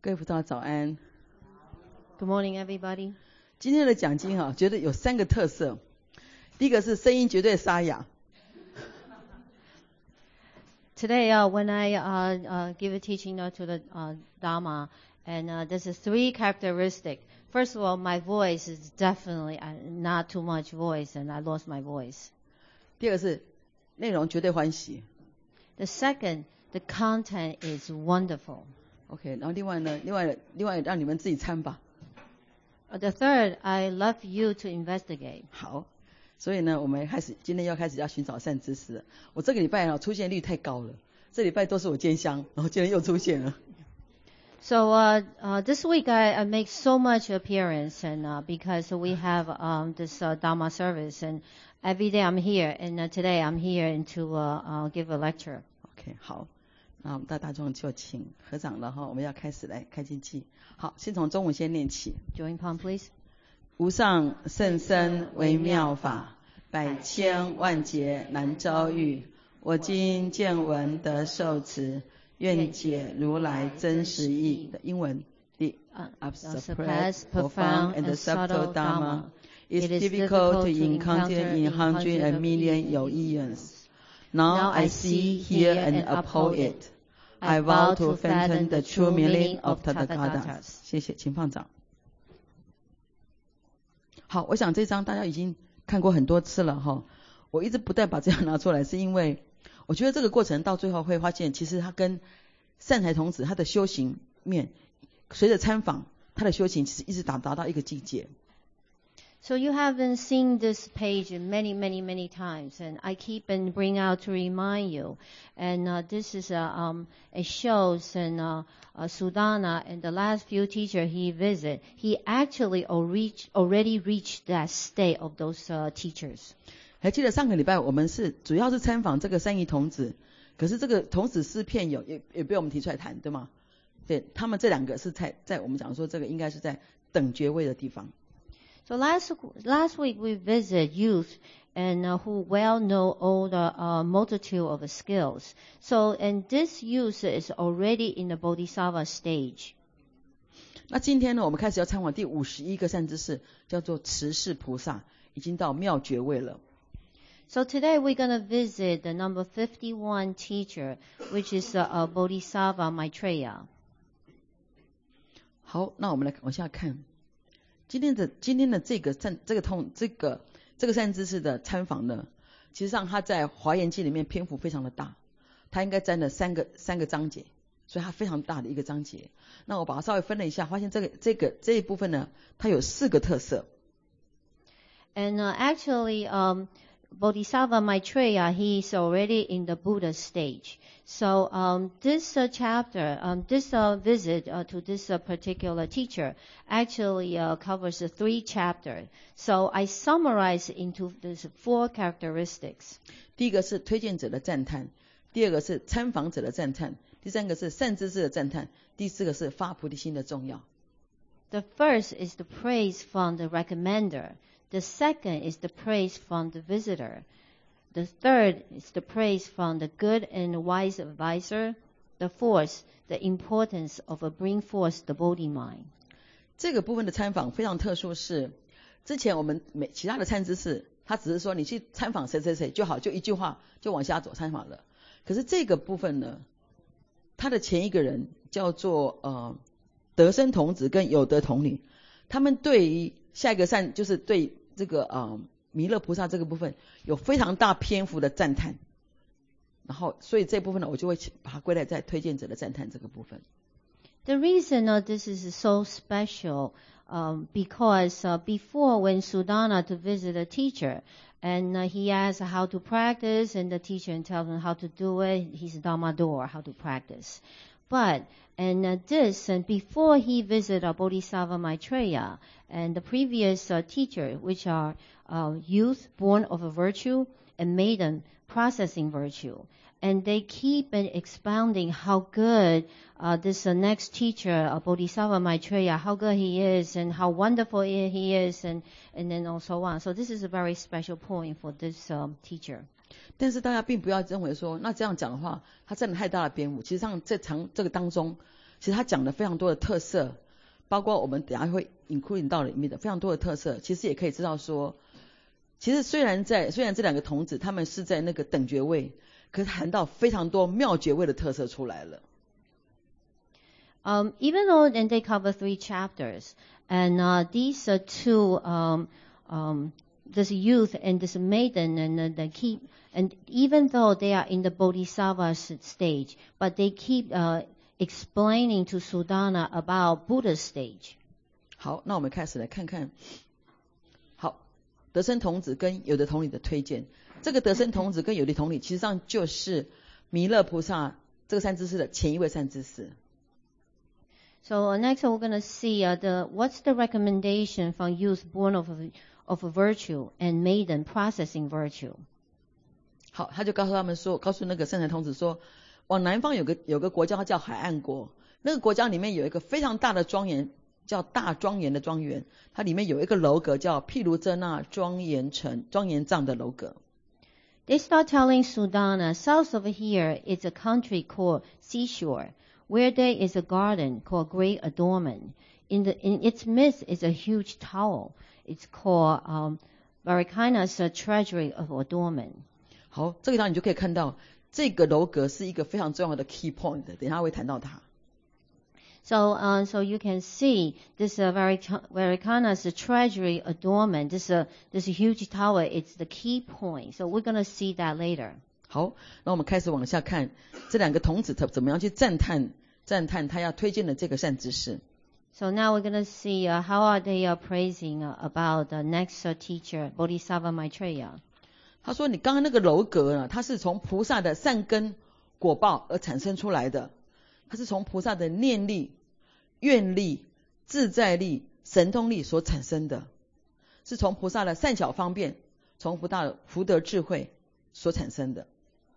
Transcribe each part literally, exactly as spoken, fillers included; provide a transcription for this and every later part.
各位辅导早安。 Good morning, everybody. 今天的讲经啊，觉得有三个特色。第一个是声音绝对沙哑。 Today, uh, when I uh, uh, give a teaching uh, to the uh, Dharma, and uh, there's a three characteristic. First of all, my voice is definitely uh, not too much voice, and I lost my voice. 第二个是内容绝对欢喜。 The second, the content is wonderful. OK， 然后另外呢，另外另外让你们自己参吧。 Uh, the third, I love you to investigate. 好，所以呢，我们开始今天要开始要寻找善知识了。我这个礼拜啊出现率太高了，这礼拜都是我兼香，然后今天又出现了。 So uh, uh, this week I, I make so much appearance, and uh, because we have um, this uh, Dharma service, and every day I'm here, and uh, today I'm here to uh, uh, give a lecture. OK， 好，那我们大大众就请合掌了哈，我们要开始来开经偈。好，先从中文先念起。 Join palm, please. 无上甚深微妙法，百千万劫难遭遇。我今见闻得受持，愿解如来真实义。的英文 The unsurpassed, profound, and subtle Dharma is difficult to encounter in hundred and million eons. Now I see, hear, and uphold it. I vow to fathom the true meaning of Tathagata. 谢谢，请放掌。好，我想这张大家已经看过很多次了哈。我一直不断把这样拿出来，是因为我觉得这个过程到最后会发现，其实他跟善财童子他的修行面，随着参访，他的修行其实一直达达到一个境界。 So you haven't seen this page many, many, many times, and I keep and bring out to remind you. And uh, this is a, um, a shows and uh, uh, Sudana and the last few teacher he visit, he actually reach, already reached that state of those uh, teachers. 还记得上个礼拜我们是主要是参访这个三仪童子，可是这个童子诗片有也也被我们提出来谈，对吗？对，他们这两个是在在我们讲说这个应该是在等觉位的地方。 So last last week we visit youth and uh, who well know all the uh, multitude of skills. So and this youth is already in the Bodhisattva stage. 那今天呢，我们开始要参访第五十一个善知识，叫做持世菩萨，已经到妙觉位了。 So today we're going to visit the number fifty-one teacher, which is uh, uh, Bodhisattva Maitreya. 好，那我们来往下看。 今天的今天的这个善这个通这个这个善知识的参访呢，其实上他在华严经里面篇幅非常的大，他应该占了三个三个章节，所以它非常大的一个章节。那我把它稍微分了一下，发现这个这个这一部分呢，它有四个特色。 And uh, actually, um, Bodhisattva Maitreya, he's already in the Buddha stage. So um, this uh, chapter, um, this uh, visit uh, to this uh, particular teacher actually uh, covers uh, three chapters. So I summarize into these four characteristics. 第一个是推荐者的赞叹，第二个是参访者的赞叹，第三个是善知识的赞叹，第四个是发菩提心的重要。 The first is the praise from the recommender. The second is the praise from the visitor. The third is the praise from the good and wise advisor. The fourth, the importance of a bring forth the Bodhi mind. 这个部分的参访非常特殊，是之前我们每其他的参知识，他只是说你去参访谁谁谁就好，就一句话就往下走参访了。可是这个部分呢，他的前一个人叫做呃得生童子跟有德童女，他们对于下一个善就是对这个呃弥勒菩萨这个部分有非常大篇幅的赞叹，然后所以这部分呢，我就会把它归类在推荐者的赞叹这个部分。 The reason uh, this is so special um, because uh, before when Sudana to visit a teacher and uh, he asks how to practice and the teacher tells him how to do it, he's Dhammador, how to practice. But and uh, this and before he visited uh, Bodhisattva Maitreya and the previous uh, teacher, which are uh, youth born of a virtue and maiden processing virtue, and they keep expounding how good uh, this uh, next teacher, uh, Bodhisattva Maitreya, how good he is and how wonderful he is, and and then also on. So this is a very special point for this um, teacher. 但是大家并不要认为说，那这样讲的话，他占了太大的篇幅。其实上，这长这个当中， 其实他讲了非常多的特色，包括我们等一下会 include 到里面的非常多的特色，其实也可以知道说，其实虽然在虽然这两个童子他们是在那个等觉位，可是谈到非常多妙觉位的特色出来了。 Um, even though and they cover three chapters, and uh, these are two, um, um, this youth and this maiden, and uh, they keep, and even though they are in the Bodhisattva stage, but they keep uh, explaining to Sudana about Buddha's stage. 好，那我们开始来看看，好，得生童子跟有的童理的推荐。这个得生童子跟有的童理，其实上就是弥勒菩萨这个善知识的前一位善知识。 So uh, next we're going to see uh, the what's the recommendation from youth born of a, of a virtue and maiden processing virtue. 好，他就告诉他们说，告诉那个圣贤童子说，往南方有个有个国家叫海岸国，那个国家里面有一个非常大的庄园，叫大庄严的庄园，它里面有一个楼阁叫毗卢遮那庄严城庄严藏的楼阁。 They start telling Sudana, south of here is a country called Seashore.Where there is a garden called Great Adornment. In, the, in its midst is a huge tower. It's called um, Varakana's uh, Treasury of Adornment. 好，这个地方你就可以看到，这个楼阁是一个非常重要的 key point， 等一下会谈到它。 So, uh, so you can see this uh, Varakana's Treasury Adornment. This uh, this huge tower. It's the key point. So we're going to see that later. 好，那我们开始往下看，这两个童子怎么样去赞叹赞叹他要推荐的这个善知识。 So now we're going to see uh, how are they uh, praising uh, about the next uh, teacher, Bodhisattva Maitreya. 他说：“你刚刚那个楼阁呢，它是从菩萨的善根果报而产生出来的，它是从菩萨的念力、愿力、自在力、神通力所产生的，是从菩萨的善巧方便，从菩萨的福德智慧所产生的。”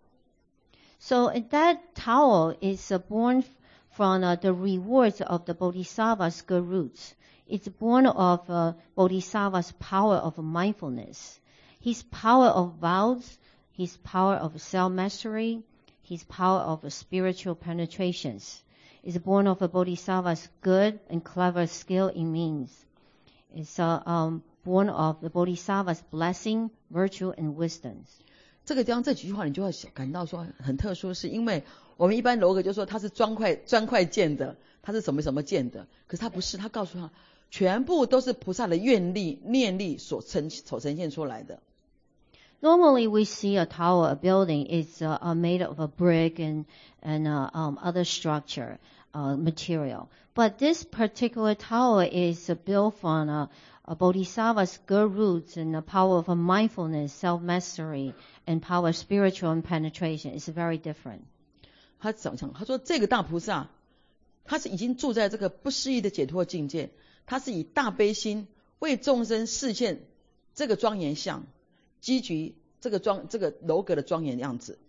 So that tower is uh, born from uh, the rewards of the Bodhisattva's good roots. It's born of uh, Bodhisattva's power of mindfulness, his power of vows, his power of self-mastery, his power of uh, spiritual penetrations. It's born of a Bodhisattva's good and clever skill in means. It's uh, um, born of the Bodhisattva's blessing, virtue, and wisdom. 这个地方这几句话你就会感到说很特殊，是因为我们一般楼阁就说它是砖块砖块建的，它是什么什么建的，可是它不是，他告诉他全部都是菩萨的愿力念力所呈所呈现出来的。 Normally we see a tower, a building is uh, uh, made of a brick and and uh, um, other structure uh, material, but this particular tower is uh, built from uh, a Bodhisattva's good roots and the power of a mindfulness, self-mastery, and power of spiritual and penetration. It's very different. 他讲讲，他说这个大菩萨，他是已经住在这个不思议的解脱境界，他是以大悲心为众生示现这个庄严相，积聚这个庄这个楼阁的庄严样子。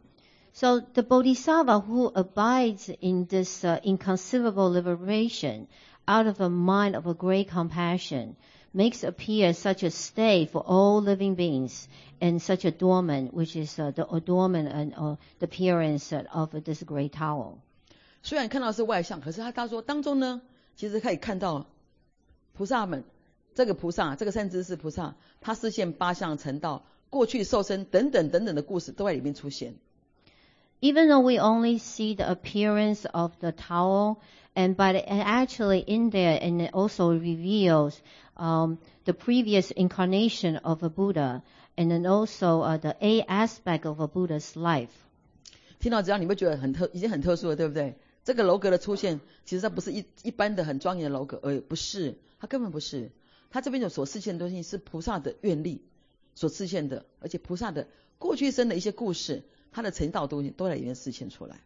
So the Bodhisattva who abides in this uh, inconceivable liberation out of a mind of a great compassion makes appear such a state for all living beings and such adornment, which is uh, the adornment and uh, the appearance of this great tower. 虽然看到是外相，可是他他说当中呢，其实可以看到菩萨们，这个菩萨，这个善知识菩萨，他示现八相成道、过去受生等等等等的故事都在里面出现。 Even though we only see the appearance of the tower, and but and actually in there, and it also reveals um, the previous incarnation of a Buddha, and then also uh, the eight aspect of a Buddha's life. 听到这样，你会觉得很特，已经很特殊了，对不对？这个楼阁的出现，其实它不是一一般的很庄严的楼阁，而不是，它根本不是。它这边有所示现的东西是菩萨的愿力所示现的，而且菩萨的过去生的一些故事。他的成道东西都在里面实现出来。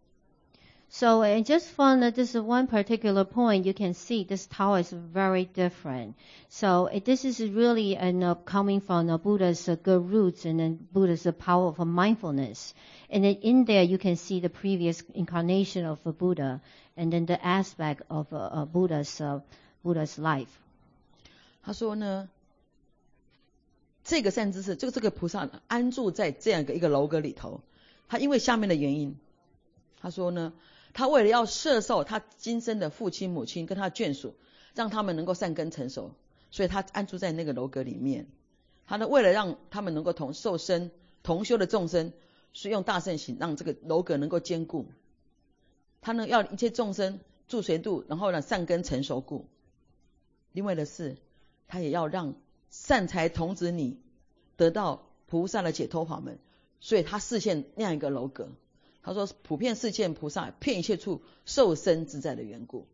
So uh, just from uh, this one particular point, you can see this tower is very different. So uh, this is really uh, uh, coming from uh, Buddha's uh, good roots and then Buddha's uh, power of uh, mindfulness. And then in there you can see the previous incarnation of a Buddha and then the aspect of uh, uh, Buddha's uh, Buddha's life. 他说呢，这个善知识，就这个菩萨安住在这样一个一个楼阁里头。他因为下面的原因，他说呢， 他为了要摄受他今生的父亲母亲跟他眷属，让他们能够善根成熟，所以他安住在那个楼阁里面。他呢为了让他们能够同受生同修的众生，所以用大圣行让这个楼阁能够坚固。他呢要一切众生住随度，然后呢善根成熟故。另外的是，他也要让善财童子女得到菩萨的解脱法门，所以他示现那样一个楼阁。他说普遍示现菩萨遍一切处受生自在的缘故。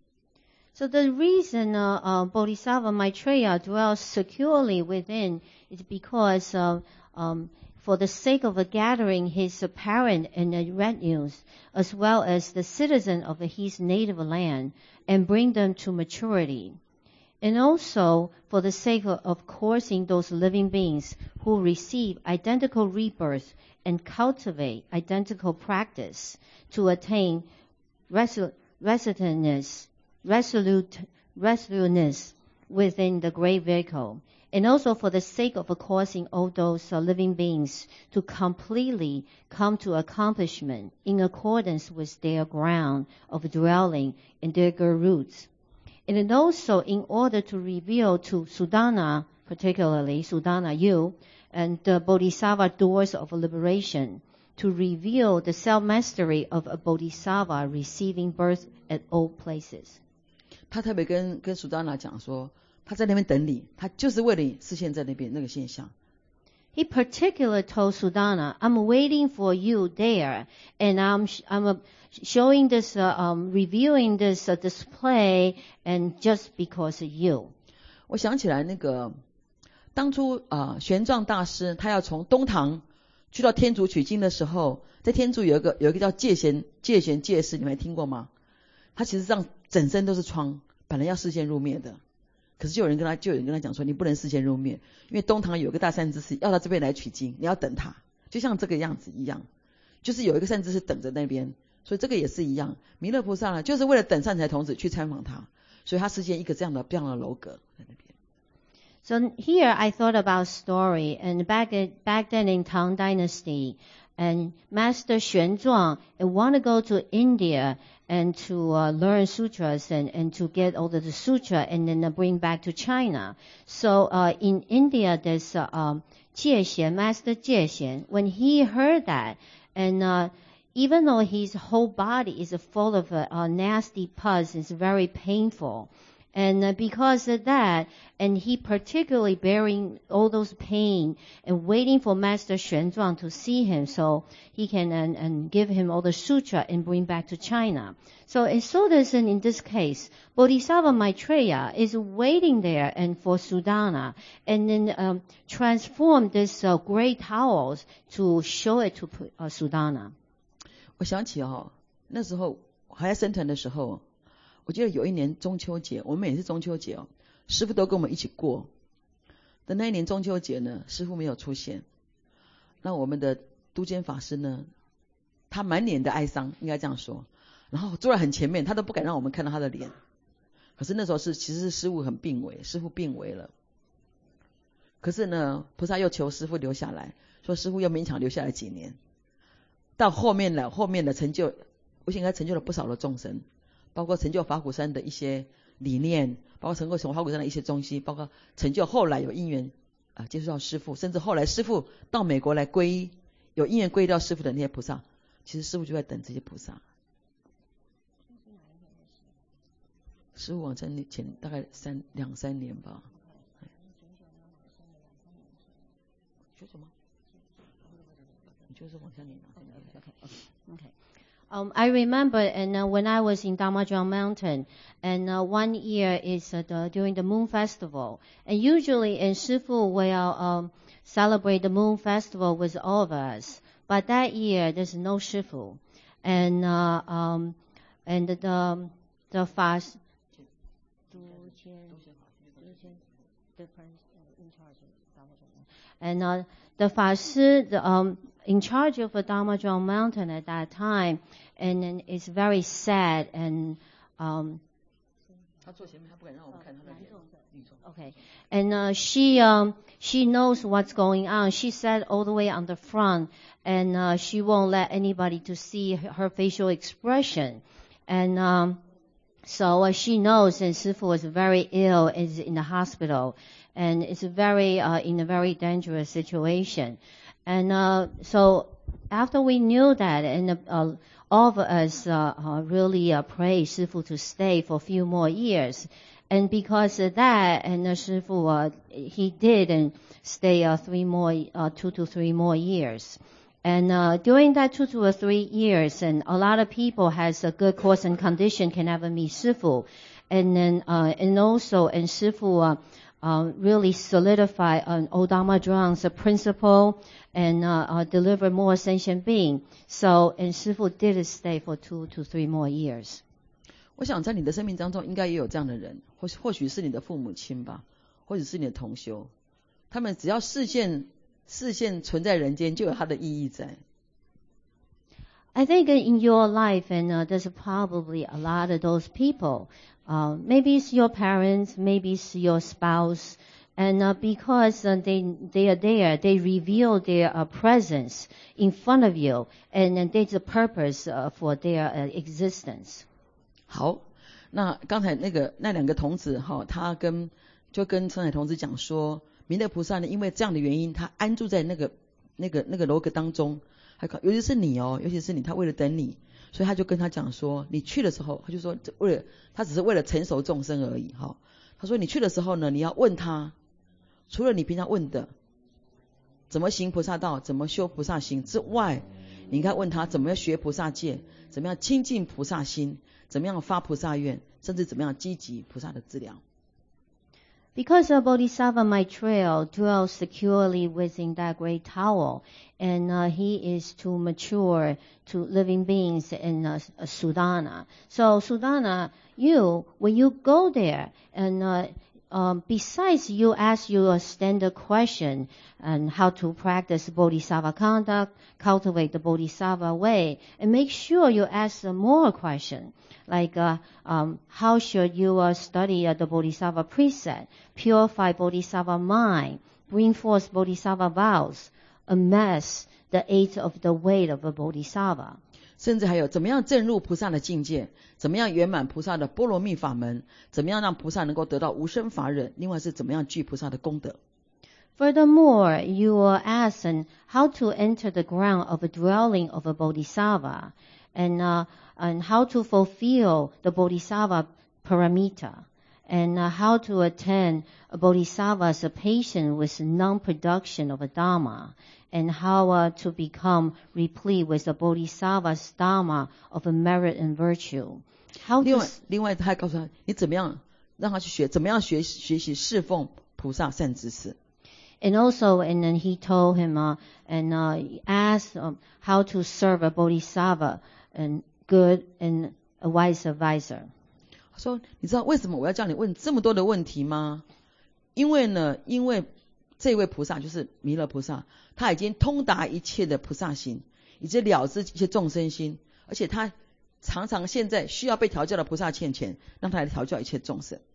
So the reason uh, uh, Bodhisattva Maitreya dwells securely within is because uh, um, for the sake of uh, gathering his uh, parent and uh, retinues, as well as the citizen of uh, his native land, and bring them to maturity. And also for the sake of, of coursing those living beings who receive identical rebirth and cultivate identical practice to attain resol- resoluteness, resolute, resoluteness within the great vehicle. And also for the sake of causing all those uh, living beings to completely come to accomplishment in accordance with their ground of dwelling and their good roots. And then also in order to reveal to Sudana, particularly Sudana you, and the Bodhisattva doors of liberation, to reveal the self-mastery of a Bodhisattva receiving birth at all places. 他特别跟跟苏达那讲说，他在那边等你，他就是为了你实现在那边那个现象。 He particularly told Sudana, I'm waiting for you there, and I'm I'm uh, showing this, uh, um, reviewing this uh, display, and just because of you. 我想起来那个当初啊、呃，玄奘大师他要从东堂去到天竺取经的时候，在天竺有一个有一个叫戒贤戒贤戒师，你们还听过吗？他其实上整身都是疮，本来要示现入灭的。可是就有人跟他，就有人跟他讲说，你不能示现入灭，因为东堂有个大善知识要到这边来取经，你要等他，就像这个样子一样，就是有一个善知识等着那边，所以这个也是一样。弥勒菩萨呢，就是为了等善财童子去参访他，所以他实现一个这样的这样的楼阁在那边。 So here I thought about story, and back at, back then in Tang Dynasty, and Master Xuanzhuang want to go to India and to uh, learn sutras and, and to get all of the sutra and then uh, bring back to China. So uh, in India there's uh, um, Jie Xian, Master Jie Xian. When he heard that, and uh, even though his whole body is full of uh, uh, nasty pus, it's very painful. And uh, because of that, and he particularly bearing all those pain and waiting for Master Xuanzhuang to see him so he can and, and give him all the sutra and bring back to China. So and so does in, in this case, Bodhisattva Maitreya is waiting there and for Sudana and then um, transform this uh, great towels to show it to uh, Sudana. 我想起哦，那时候还在僧团的时候。我记得有一年中秋节，我们每次中秋节哦，师父都跟我们一起过。的那一年中秋节呢，师父没有出现。那我们的都监法师呢，他满脸的哀伤，应该这样说。然后坐在很前面，他都不敢让我们看到他的脸。可是那时候是，其实是师父很病危，师父病危了。可是呢，菩萨又求师父留下来，说师父又勉强留下来几年。到后面了，后面的成就，我想他成就了不少的众生。包括成就法鼓山的一些理念，包括成就法鼓山的一些东西，包括成就后来有因缘啊、呃、接触到师父，甚至后来师父到美国来皈依，有因缘皈依到师父的那些菩萨，其实师父就在等这些菩萨。师父往生前大概三两三年吧。说什么？你就是往下念两三年。 Okay. Okay. Um, I remember, and uh, when I was in Damajang Mountain, and uh, one year is uh, the, during the Moon Festival, and usually in Shifu will um, celebrate the Moon Festival with all of us. But that year there's no Shifu, and uh, um, and the the fast and uh, the Fashi, the um. in charge of the Damajang Mountain at that time, and, and it's very sad and um, 他坐前面，他不敢让我们看他的脸。 Okay, and uh, she um she knows what's going on. She sat all the way on the front, and uh, she won't let anybody to see her, her facial expression, and um so uh, she knows. And Sifu was very ill, is in the hospital, and it's a very uh, in a very dangerous situation, and uh, so after we knew that, and uh, all of us uh, uh, really uh, prayed Sifu to stay for a few more years. And because of that, and uh, Shifu, uh, he did and stay uh, three more, uh, two to three more years. And uh, during that two to three years, and a lot of people has a good course and condition can never meet Shifu. And then, uh, and also, and Shifu uh, uh, really solidify an uh, Odama Zhuang's uh, principle and uh, uh, deliver more sentient being. So, and Shifu did stay for two to three more years. 我想在你的生命当中应该也有这样的人，或或许是你的父母亲吧，或者是你的同修，他们只要视线视线存在人间，就有它的意义在。 I think in your life, and uh, there's probably a lot of those people. Uh, maybe it's your parents, maybe it's your spouse, and uh, because uh, they they are there, they reveal their uh, presence in front of you, and, and there's a purpose uh, for their uh, existence. 好，那刚才那个那两个童子哈，他跟就跟澄海童子讲说，弥勒菩萨呢，因为这样的原因，他安住在那个那个那个楼阁当中，还尤其是你哦，尤其是你，他为了等你，所以他就跟他讲说，你去的时候，他就说为了他只是为了成熟众生而已哈。他说你去的时候呢，你要问他，除了你平常问的怎么行菩萨道，怎么修菩萨行之外，你应该问他怎么样学菩萨戒，怎么样亲近菩萨心。怎么样发菩萨愿，甚至怎么样积极菩萨的资粮。 Because uh, Bodhisattva Maitreya dwells securely within that great tower, and uh, he is to mature to living beings in uh, Sudana. So Sudana, you, when you go there, and uh, um, besides you ask your standard question and how to practice Bodhisattva conduct, cultivate the Bodhisattva way, and make sure you ask uh, more questions. Like uh, um, how should you uh, study uh, the Bodhisattva precept, purify Bodhisattva mind, bring forth Bodhisattva vows, amass the eight of the weight of a Bodhisattva. 甚至还有怎么样证入菩萨的境界，怎么样圆满菩萨的波罗蜜法门，怎么样让菩萨能够得到无生法忍，另外是怎么样具菩萨的功德。 Furthermore, you will ask how to enter the ground of a dwelling of a Bodhisattva, and uh, and how to fulfill the Bodhisattva paramita, and uh, how to attain a Bodhisattva's patience with non-production of a Dharma, and how uh, to become replete with the Bodhisattva's Dharma of a merit and virtue. How 另外，另外他还告诉他，你怎么样让他去学，怎么样学学习侍奉菩萨善知识。 And also, and then he told him, uh, and uh, asked um, how to serve a Bodhisattva and good and a wise advisor. 他说：“你知道为什么我要叫你问这么多的问题吗？因为呢，因为这位菩萨就是弥勒菩萨，他已经通达一切的菩萨心，以及了知一切众生心，而且他常常现在需要被调教的菩萨欠钱，让他来调教一切众生。”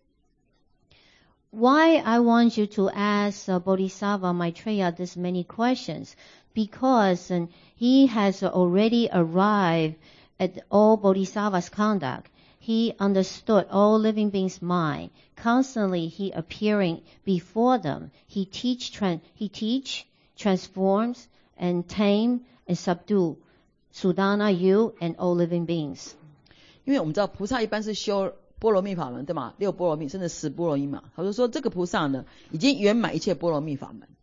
Why I want you to ask uh, Bodhisattva Maitreya this many questions? Because uh, he has already arrived at all Bodhisattva's conduct. He understood all living beings' mind. Constantly he appearing before them. He teach, tran- he teach, transforms, and tame and subdue Sudana, you, and all living beings. 因为我们知道菩萨一般是修波罗蜜法门，对吗？六波罗蜜甚至十波罗蜜嘛。他就说这个菩萨呢，已经圆满一切波罗蜜法门。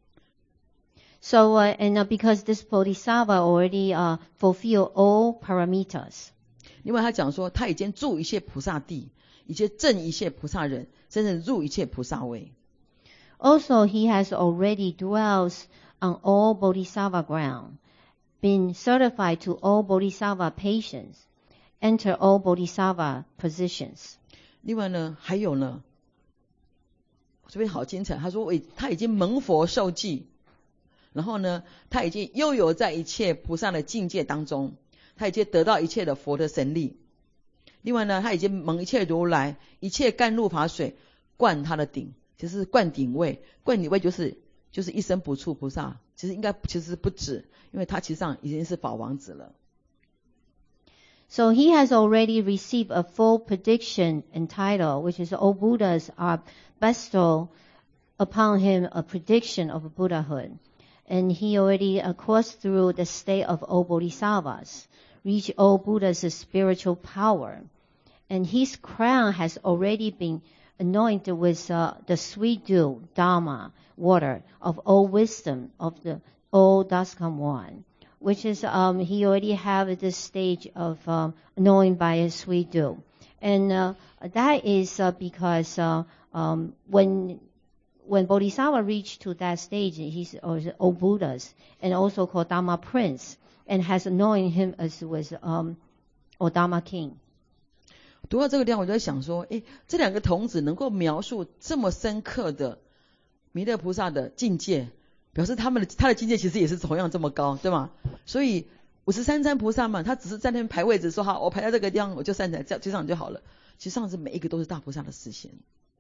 So, uh, and uh, because this Bodhisattva already uh, fulfill all paramitas. 另外他讲说，他已经住一切菩萨地，已经证一切菩萨人，甚至入一切菩萨位。 Also, he has already dwells on all Bodhisattva ground, been certified to all Bodhisattva patients, enter all Bodhisattva positions. 另外呢，还有呢，这边好精彩。他说，他已经蒙佛受记，然后呢，他已经悠游在一切菩萨的境界当中，他已经得到一切的佛的神力。 另外呢，他已经蒙一切如来一切甘露法水灌他的顶，就是灌顶位。灌顶位就是就是一生不处菩萨，其实应该其实不止，因为他其实上已经是法王子了。 So he has already received a full prediction and title, which is all Buddhas are bestowed upon him a prediction of Buddhahood. And he already uh, coursed through the state of all Bodhisattvas, reached all Buddha's spiritual power. And his crown has already been anointed with uh, the sweet dew, Dharma, water of all wisdom of the all Daskam One, which is um, he already have this stage of um, knowing by a sweet dew. And uh, that is uh, because uh, um, when when Bodhisattva reached to that stage, he's all Buddhas, and also called Dharma Prince, and has anointed him as was um, or Dharma King. 读到这个地方，我就在想说，诶，这两个童子能够描述这么深刻的弥勒菩萨的境界，表示他们的他的境界其实也是同样这么高，对吗？所以五十三参菩萨嘛，他只是在那边排位置，说好，我排在这个地方，我就站在这这上就好了。其实上是每一个都是大菩萨的视线。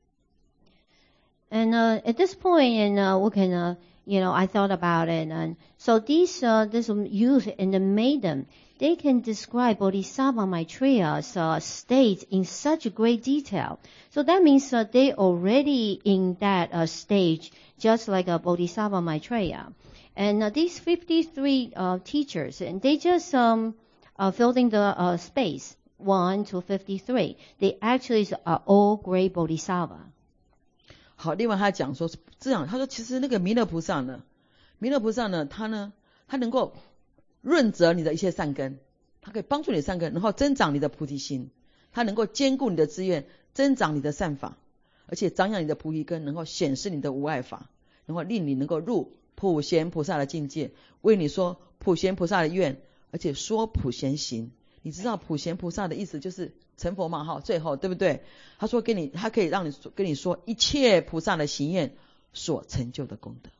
And uh, at this point, and uh, we can, uh, you know, I thought about it, and so these uh, this youth and the maiden, they can describe Bodhisattva Maitreya's uh, state in such great detail. So that means uh, they already in that uh, stage, just like a Bodhisattva Maitreya. And uh, these fifty-three uh, teachers, and they just um, uh, filled in the uh, space one to fifty-three. They actually are all great Bodhisattva. 好，另外他讲说这样，他说其实那个弥勒菩萨呢，弥勒菩萨呢，他呢，他能够润泽你的一切善根，他可以帮助你的善根，然后增长你的菩提心，他能够兼顾你的资源，增长你的善法，而且长养你的菩提根，能够显示你的无碍法，然后令你能够入普贤菩萨的境界，为你说普贤菩萨的愿，而且说普贤行。你知道普贤菩萨的意思就是成佛嘛，哈，最后对不对？他说给你，他可以让你跟你说一切菩萨的行愿所成就的功德。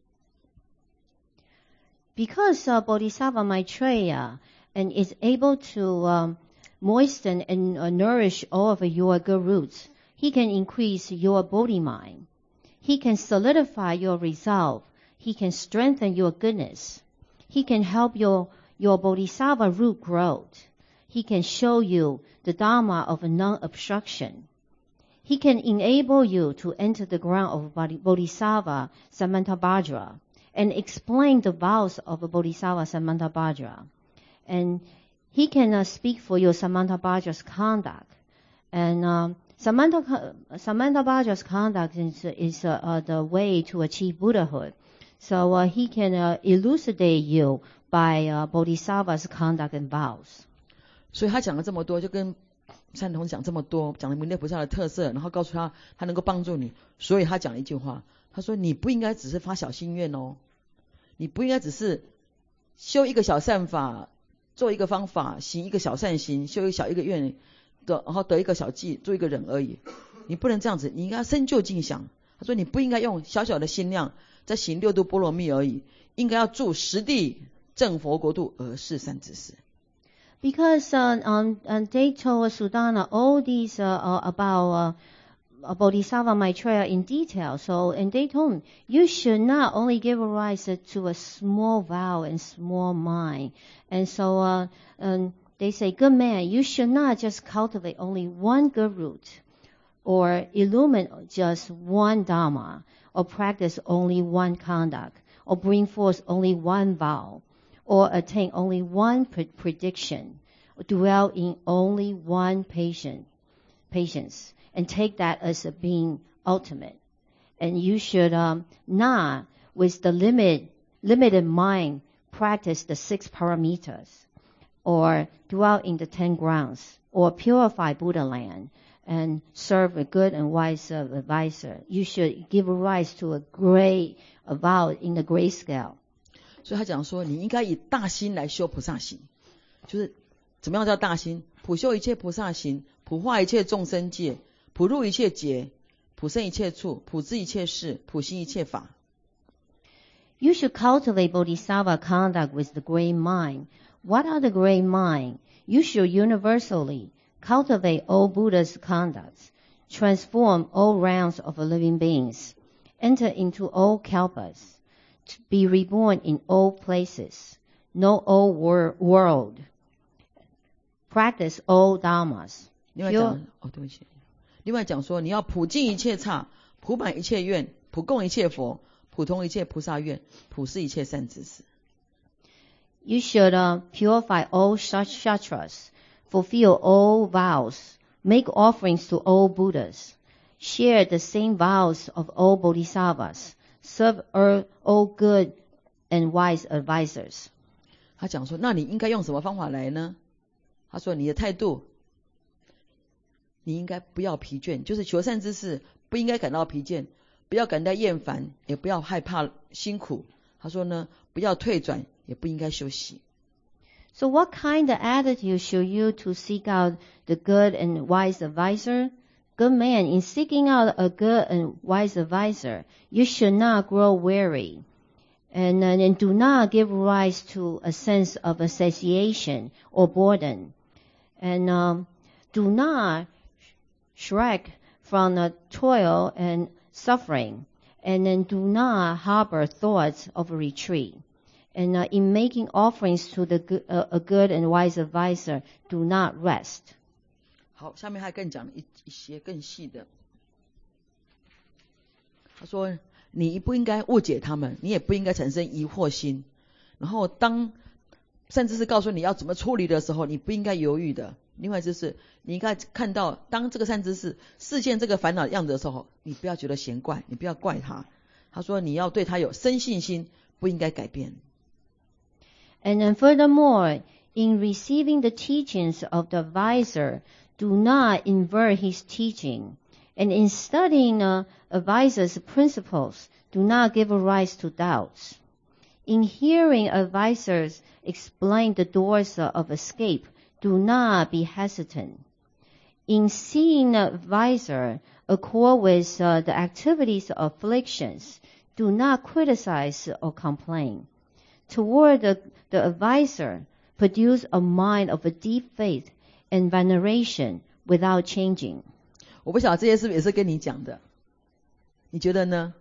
Because uh, Bodhisattva Maitreya and is able to um, moisten and uh, nourish all of your good roots, he can increase your Bodhi mind. He can solidify your resolve. He can strengthen your goodness. He can help your, your Bodhisattva root growth. He can show you the Dharma of non-obstruction. He can enable you to enter the ground of Bodhisattva Samantabhadra and explain the vows of Bodhisattva Samantabhadra. And he can uh, speak for your Samantabhadra's conduct. And um, Samanta, Samantabhadra's conduct is, is uh, uh, the way to achieve Buddhahood. So uh, he can uh, elucidate you by uh, Bodhisattva's conduct and vows. 所以他讲了这么多，就跟善童讲这么多，讲了弥勒菩萨的特色，然后告诉他他能够帮助你。所以他讲了一句话，他说你不应该只是发小心愿哦，你不应该只是修一个小善法，做一个方法，行一个小善行，修一个小一个愿的，然后得一个小记，做一个忍而已。你不能这样子，你应该深究尽想。他说你不应该用小小的心量在行六度波罗蜜而已，应该要助实地正佛国度而事善之事。 Because uh, um, and they told Sudana all these uh, uh, about uh, Bodhisattva Maitreya in detail. So, and they told him, you should not only give rise to a small vow and small mind. And so uh, um, they say, good man, you should not just cultivate only one good root, or illuminate just one Dharma, or practice only one conduct, or bring forth only one vow, or attain only one pre- prediction, or dwell in only one patient, patience, and take that as a being ultimate. And you should um, not, with the limit, limited mind, practice the six paramitas, or dwell in the ten grounds, or purify Buddha land, and serve a good and wise uh, advisor. You should give rise to a great a vow in the great scale. 所以他讲说，你应该以大心来修菩萨行，就是怎么样叫大心？普修一切菩萨行，普化一切众生界，普入一切劫，普生一切处，普知一切事，普行一切法。 You should cultivate bodhisattva conduct with the great mind. What are the great mind? You should universally cultivate all Buddha's conducts, transform all realms of living beings, enter into all kalpas, to be reborn in all places, know all wor- world, practice all dharmas. 另外讲，哦，对不起。另外讲说，你要普尽一切刹，普满一切愿，普供一切佛，普通一切菩萨愿，普施一切善知识。 You should uh, purify all shastras, fulfill all vows, make offerings to all Buddhas, share the same vows of all Bodhisattvas, serve all good and wise advisors. 他讲说，那你应该用什么方法来呢？他说，你的态度，你应该不要疲倦，就是求善知识，不应该感到疲倦，不要感到厌烦，也不要害怕辛苦。他说呢，不要退转，也不应该休息。 So what kind of attitude should you to seek out the good and wise advisor? Good man, in seeking out a good and wise advisor, you should not grow weary, and, uh, and do not give rise to a sense of satiation or boredom, and um, do not shrink from the toil and suffering, and then do not harbor thoughts of retreat. And uh, in making offerings to the good, uh, a good and wise advisor, do not rest. 好，下面还更讲一一些更细的。他说，你不应该误解他们，你也不应该产生疑惑心。然后当甚至是告诉你要怎么处理的时候，你不应该犹豫的。另外就是，你应该看到，当这个善知识视现这个烦恼的样子的时候，你不要觉得嫌怪，你不要怪他。他说，你要对他有深信心，不应该改变。 And then furthermore, in receiving the teachings of the advisor, do not invert his teaching. And in studying the advisor's principles, do not give rise to doubts. In hearing advisors explain the doors of escape, do not be hesitant. In seeing the advisor accord with uh, the activities of afflictions, do not criticize or complain. Toward the, the advisor, produce a mind of a deep faith and veneration without changing. 我不晓得这些是不是也是跟你讲的？你觉得呢？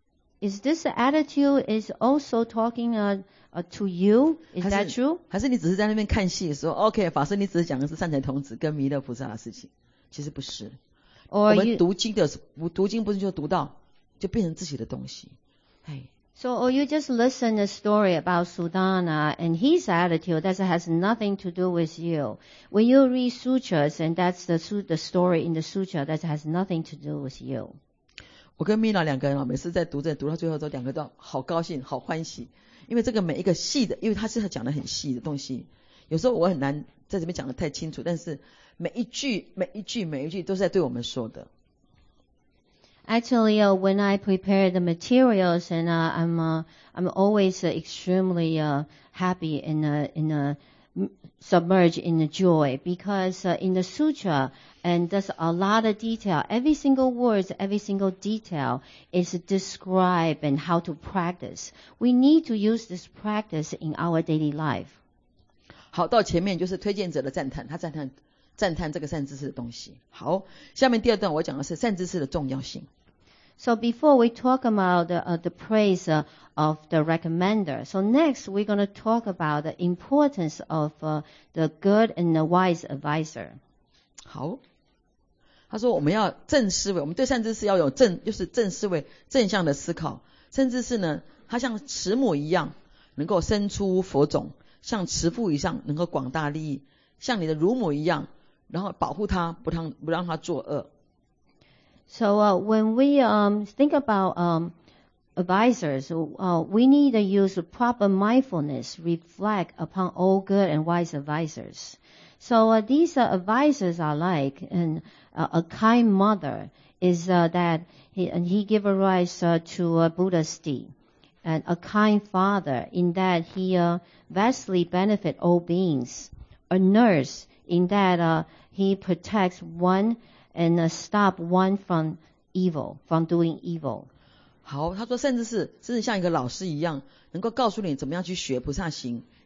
Is this attitude is also talking uh, uh, to you? Is 还 that 是 true? 还是你只是在那边看戏说 OK 法师你只是讲的是善财童子跟弥勒菩萨的事情，其实不是。我 Or 们 you, 读经的不读经不是就读到就变成自己的东西。哎， so, or you just listen a story about Sudana and his attitude that has nothing to do with you. When you read sutras and that's the, su- the story in the sutra that has nothing to do with you. 我跟米娜两个人啊，每次在读这读到最后都两个都好高兴好欢喜，因为这个每一个细的，因为他是讲的很细的东西，有时候我很难在这边讲的太清楚，但是每一句每一句每一句都是在对我们说的。 Actually, uh, when I prepare the materials, and uh, I'm uh, I'm always uh, extremely uh, happy and uh, in uh, submerged in the joy because uh, in the sutra, and there's a lot of detail. Every single word, every single detail is described and how to practice. We need to use this practice in our daily life. 好，到前面就是推荐者的赞叹，他赞叹赞叹这个善知识的东西。好，下面第二段我讲的是善知识的重要性。 So before we talk about the, uh, the praise uh, of the recommender, so next we're going to talk about the importance of uh, the good and the wise advisor. 好，他说我们要正思维，我们对善知识要有正，就是正思维，正向的思考。善知识呢，它像慈母一样，能够生出佛种；像慈父一样，能够广大利益；像你的乳母一样，然后保护他，不让不让他作恶。 So uh, when we um, think about um, advisors, uh, we need to use proper mindfulness, reflect upon all good and wise advisors. So uh, these uh, advisors are like and uh, a kind mother is uh, that he, and he gave a rise uh, to uh, Buddha's deed, and a kind father in that he uh, vastly benefit all beings, a nurse in that uh, he protects one and uh, stop one from evil, from doing evil. 好，他说甚至是甚至像一个老师一样，能够告诉你怎么样去学菩萨行，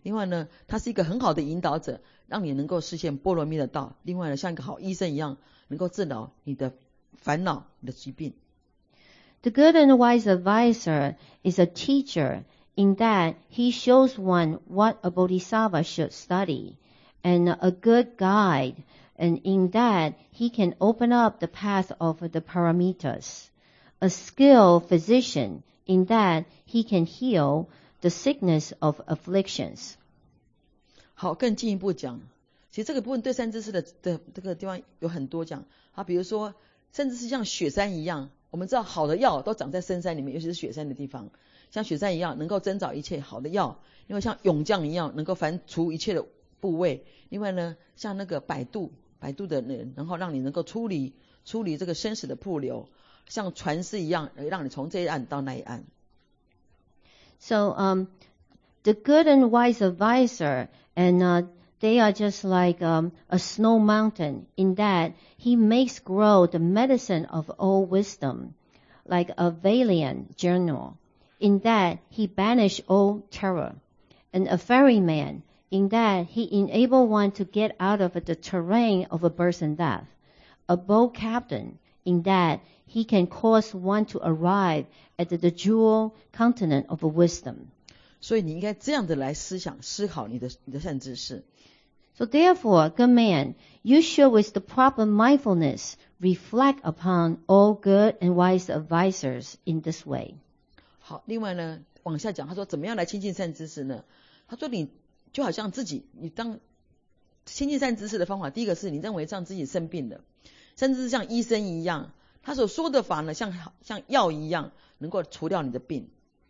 另外呢，他是一个很好的引导者，让你能够实现波罗蜜的道。另外呢，像一个好医生一样，能够治疗你的烦恼、你的疾病。 The good and wise advisor is a teacher in that he shows one what a bodhisattva should study, and a good guide, and in that he can open up the path of the paramitas. A skilled physician in that he can heal the sickness of afflictions. 好，更进一步讲，其实这个部分对善知识的的这个地方有很多讲。好，比如说，甚至是像雪山一样，我们知道好的药都长在深山里面，尤其是雪山的地方，像雪山一样能够增长一切好的药。另外像涌降一样能够凡除一切的部位。另外呢，像那个摆渡，摆渡的人，然后让你能够出离出离这个生死的瀑流，像船师一样，让你从这一岸到那一岸。 So, um, the good and wise advisor, and uh, they are just like um, a snow mountain in that he makes grow the medicine of all wisdom, like a valiant general, in that he banish all terror, and a ferryman, in that he enable one to get out of the terrain of a birth and death, a boat captain, in that he can cause one to arrive at the, the jewel continent of wisdom. 所以你应该这样的来思想思考你的你的善知识。 So therefore, good man, you should with the proper mindfulness reflect upon all good and wise advisors in this way. 好，另外呢，往下讲，他说怎么样来亲近善知识呢？他说你就好像自己，你当亲近善知识的方法，第一个是你认为这样自己生病了，甚至是像医生一样，他所说的法呢，像像药一样，能够除掉你的病。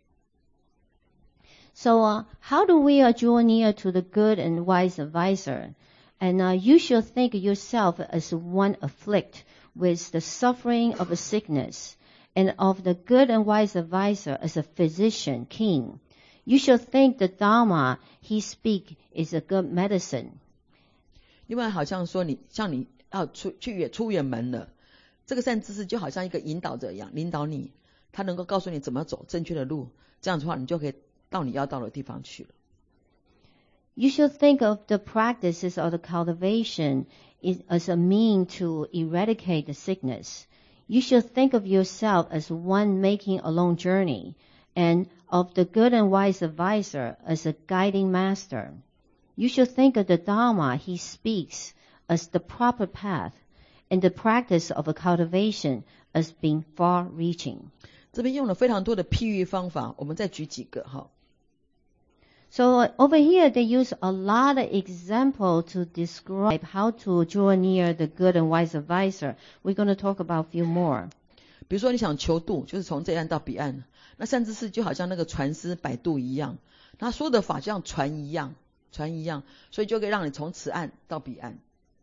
So, uh, how do we uh, draw near to the good and wise advisor? And uh, you should think yourself as one afflicted with the suffering of a sickness, and of the good and wise advisor as a physician, king. You should think the Dharma he speak is a good medicine. 另外，好像说你像你要出去远出远门了，这个善知识就好像一个引导者一样，领导你，他能够告诉你怎么走正确的路，这样的话，你就可以到你要到的地方去了。 You should think of the practices of the cultivation as a mean to eradicate the sickness. You should think of yourself as one making a long journey, and of the good and wise advisor as a guiding master. You should think of the Dharma he speaks as the proper path, and the practice of a cultivation as being far-reaching. 这边用了非常多的譬喻方法，我们再举几个哈。 So uh, over here they use a lot of example to describe how to draw near the good and wise advisor. We're going to talk about a few more. 比如说你想求渡，就是从这岸到彼岸，那善知识就好像那个船师摆渡一样，他说的法就像船一样，船一样，所以就可以让你从此岸到彼岸。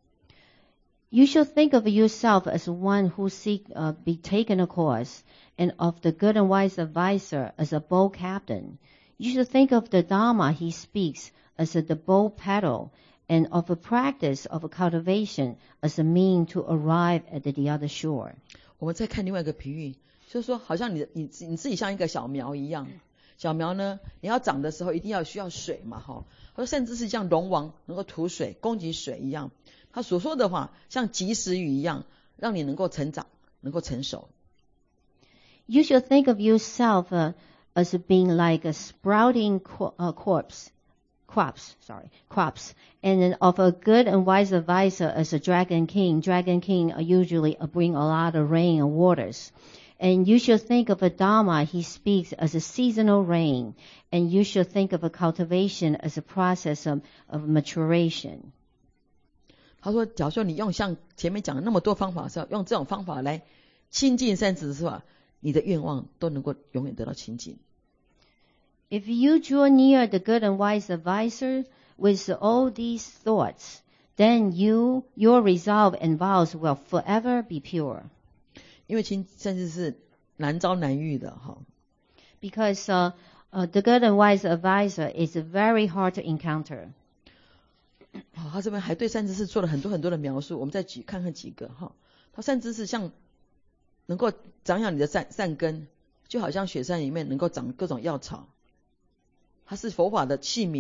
You should think of yourself as one who seek uh, be taken a course, and of the good and wise advisor as a boat captain. You should think of the Dharma he speaks as a, the boat paddle, and of a practice of a cultivation as a mean to arrive at the, the other shore. 我们再看另外一个比喻，就是说好像你你你自己像一个小苗一样，小苗呢，你要长的时候一定要需要水嘛，哈，或者甚至是像龙王能够吐水供给水一样，他所说的话像及时雨一样，让你能够成长，能够成熟。 You should think of yourself uh, as being like a sprouting co- uh, corpse, crops, sorry, crops, and then of a good and wise advisor as a dragon king. Dragon king uh, usually uh, bring a lot of rain and waters. And you should think of a Dharma he speaks as a seasonal rain. And you should think of a cultivation as a process of, of maturation. 他说，假如说你用像前面讲的那么多方法的时候，用这种方法来亲近善知识的话，你的愿望都能够永远得到亲近。 If you draw near the good and wise advisor with all these thoughts, then you, your resolve and vows will forever be pure. 因为亲善知识是难招难遇的哈。 Because uh, uh, the good and wise advisor is very hard to encounter. 好，他这边还对善知识做了很多很多的描述，我们再举看看几个哈。他善知识像能够长养你的善善根，就好像雪山里面能够长各种药草。它是佛法的器皿，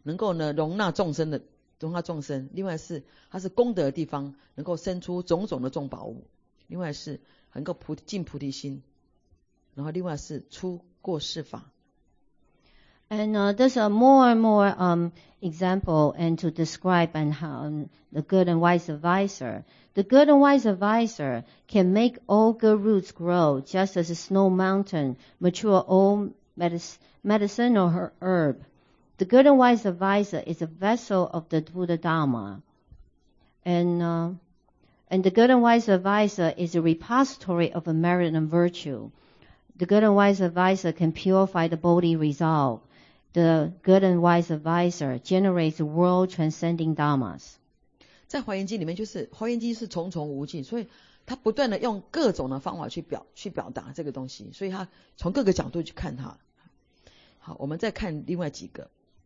能够呢容纳众生的容纳众生，另外是它是功德的地方，能够生出种种的众宝物，另外是能够菩尽菩提心，然后另外是出过世法。 And uh, there's a more and more um, example and to describe and how um, the good and wise advisor. The good and wise advisor can make all good roots grow, just as a snow mountain mature all medic- medicinal herb. The good and wise advisor is a vessel of the Buddha Dharma, and uh, and the good and wise advisor is a repository of a merit and virtue. The good and wise advisor can purify the bodhi resolve. The good and wise advisor generates world-transcending dharmas. 在华严经里面，就是华严经是重重无尽，所以他不断的用各种的方法去表去表达这个东西，所以他从各个角度去看它。好，我们再看另外几个。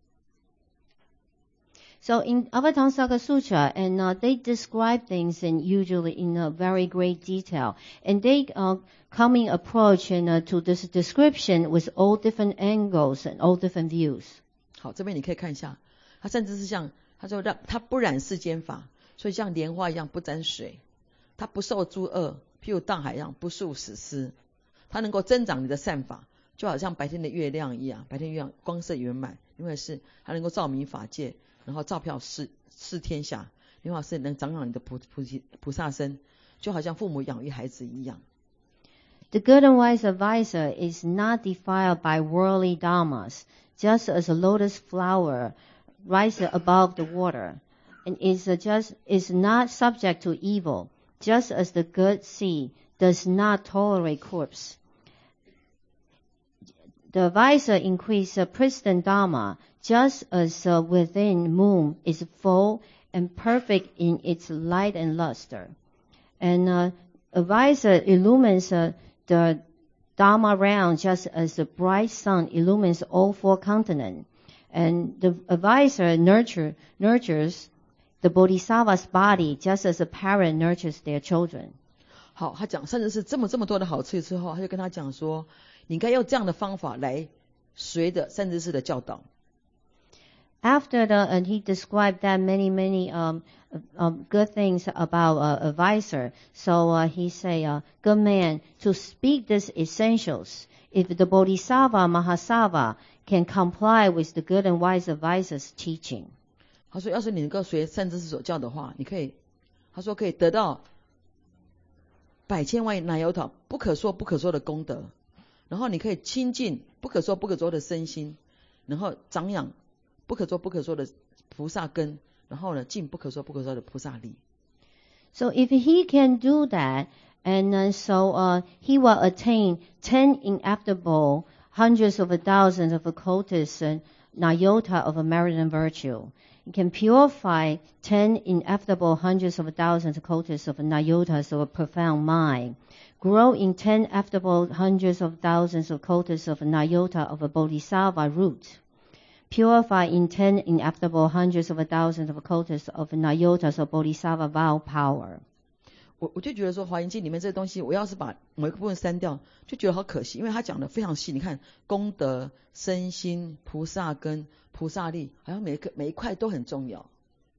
So in Avatamsaka Sutra, and uh, they describe things in usually in a very great detail, and they uh, coming approach and, uh, to this description with all different angles and all different views. 好，这边你可以看一下，他甚至是像他说让他不染世间法，所以像莲花一样不沾水，他不受诸恶，譬如大海一样不受死尸，他能够增长你的善法，就好像白天的月亮一样，白天月亮光色圆满，因为是它能够照明法界。然后照票视视天下，另外是能长养你的菩菩提菩萨身，就好像父母养育孩子一样。 The good and wise advisor is not defiled by worldly dharmas, just as a lotus flower rises above the water, and is just is not subject to evil, just as the good sea does not tolerate corpse. The advisor increases pristine dharma, just as uh, within moon is full and perfect in its light and luster. And uh, advisor illumines uh, the Dharma realm just as the bright sun illumines all four continents. And the advisor nurture, nurtures the bodhisattva's body just as a parent nurtures their children. 好，他讲甚至是这么这么多的好处之后，他就跟他讲说，你应该用这样的方法来随着善知识的教导。 After the, and he described that many, many um, um, good things about uh, advisor. So uh, he say, uh, good man, to speak these essentials, if the Bodhisattva Mahasattva can comply with the good and wise advisor's teaching. 他说，要是你能够随善知识所教的话，你可以，他说可以得到百千万乃有讨不可说不可说的功德，然后你可以亲近不可说不可说的身心，然后长养不可说不可说的菩萨根，然后呢，尽不可说不可说的菩萨力。 So if he can do that, and uh, so uh, he will attain ten ineffable hundreds of thousands of occultists and nayota of merit and virtue. He can purify ten ineffable hundreds of thousands of occultists of nayotas of a profound mind. Grow in ten ineffable hundreds of thousands of occultists of nayota of a bodhisattva root. Purify in ten ineffable hundreds of thousands of occultists of nayotas of bodhisattva vow power. 我我就觉得说，华严经里面这个东西，我要是把某一个部分删掉，就觉得好可惜，因为他讲的非常细。你看，功德、身心、菩萨根、菩萨力，好像每一个每一块都很重要。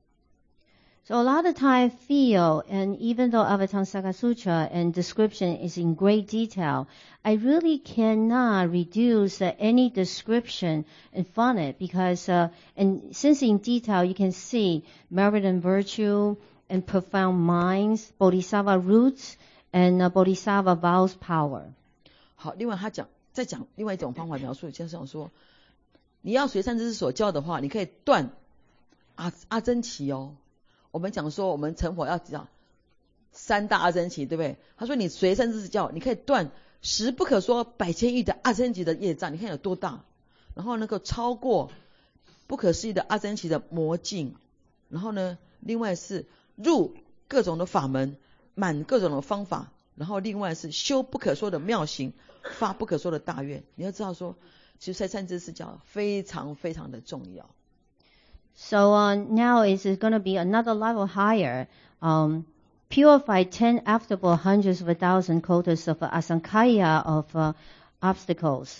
So a lot of time I feel, and even though Avatamsaka Sutra and description is in great detail, I really cannot reduce uh, any description from it because, uh, and since in detail you can see merit and virtue and profound minds, bodhisattva roots, and uh, bodhisattva vows power. 好，另外他讲再讲另外一种方法描述，就是想说，你要随善知识所教的话，你可以断阿阿僧祇哦。我们讲说，我们成佛要讲三大阿僧祇，对不对？他说你随善知识教，你可以断十不可说百千亿的阿僧祇的业障，你看有多大？然后能够超过不可思议的阿僧祇的魔境，然后呢，另外是入各种的法门，满各种的方法，然后另外是修不可说的妙行，发不可说的大愿。你要知道说，其实善知识教非常非常的重要。 So uh, now it's going to be another level higher. Um, purify ten affable hundreds of a thousand quotas of asankaya of uh, obstacles.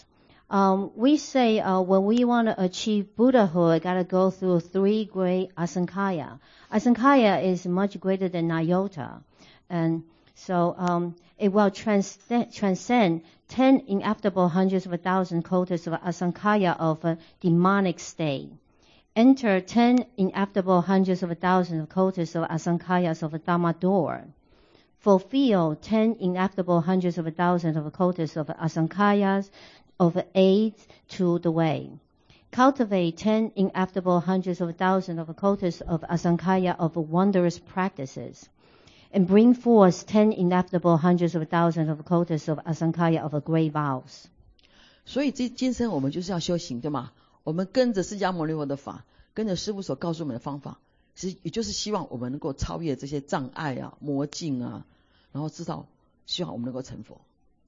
Um, we say uh, when we want to achieve Buddhahood, got to go through three great asankaya. Asankaya is much greater than iota, and so um, it will transcend, transcend ten ineffable hundreds of a thousand kotas of asankaya of a demonic state. Enter ten ineffable hundreds of a thousand of kotas of asankayas of a dhamma door. Fulfill ten ineffable hundreds of a thousand of kotas of asankayas of aids to the way. Cultivate ten ineffable hundreds of thousands of kotas of asankaya of wondrous practices. And bring forth ten ineffable hundreds of thousands of kotas of asankaya of great vows. 所以这今生我们就是要修行，对吗？我们跟着释迦牟尼佛的法，跟着师父所告诉我们的方法，其实也就是希望我们能够超越这些障碍啊、魔境啊，然后知道希望我们能够成佛。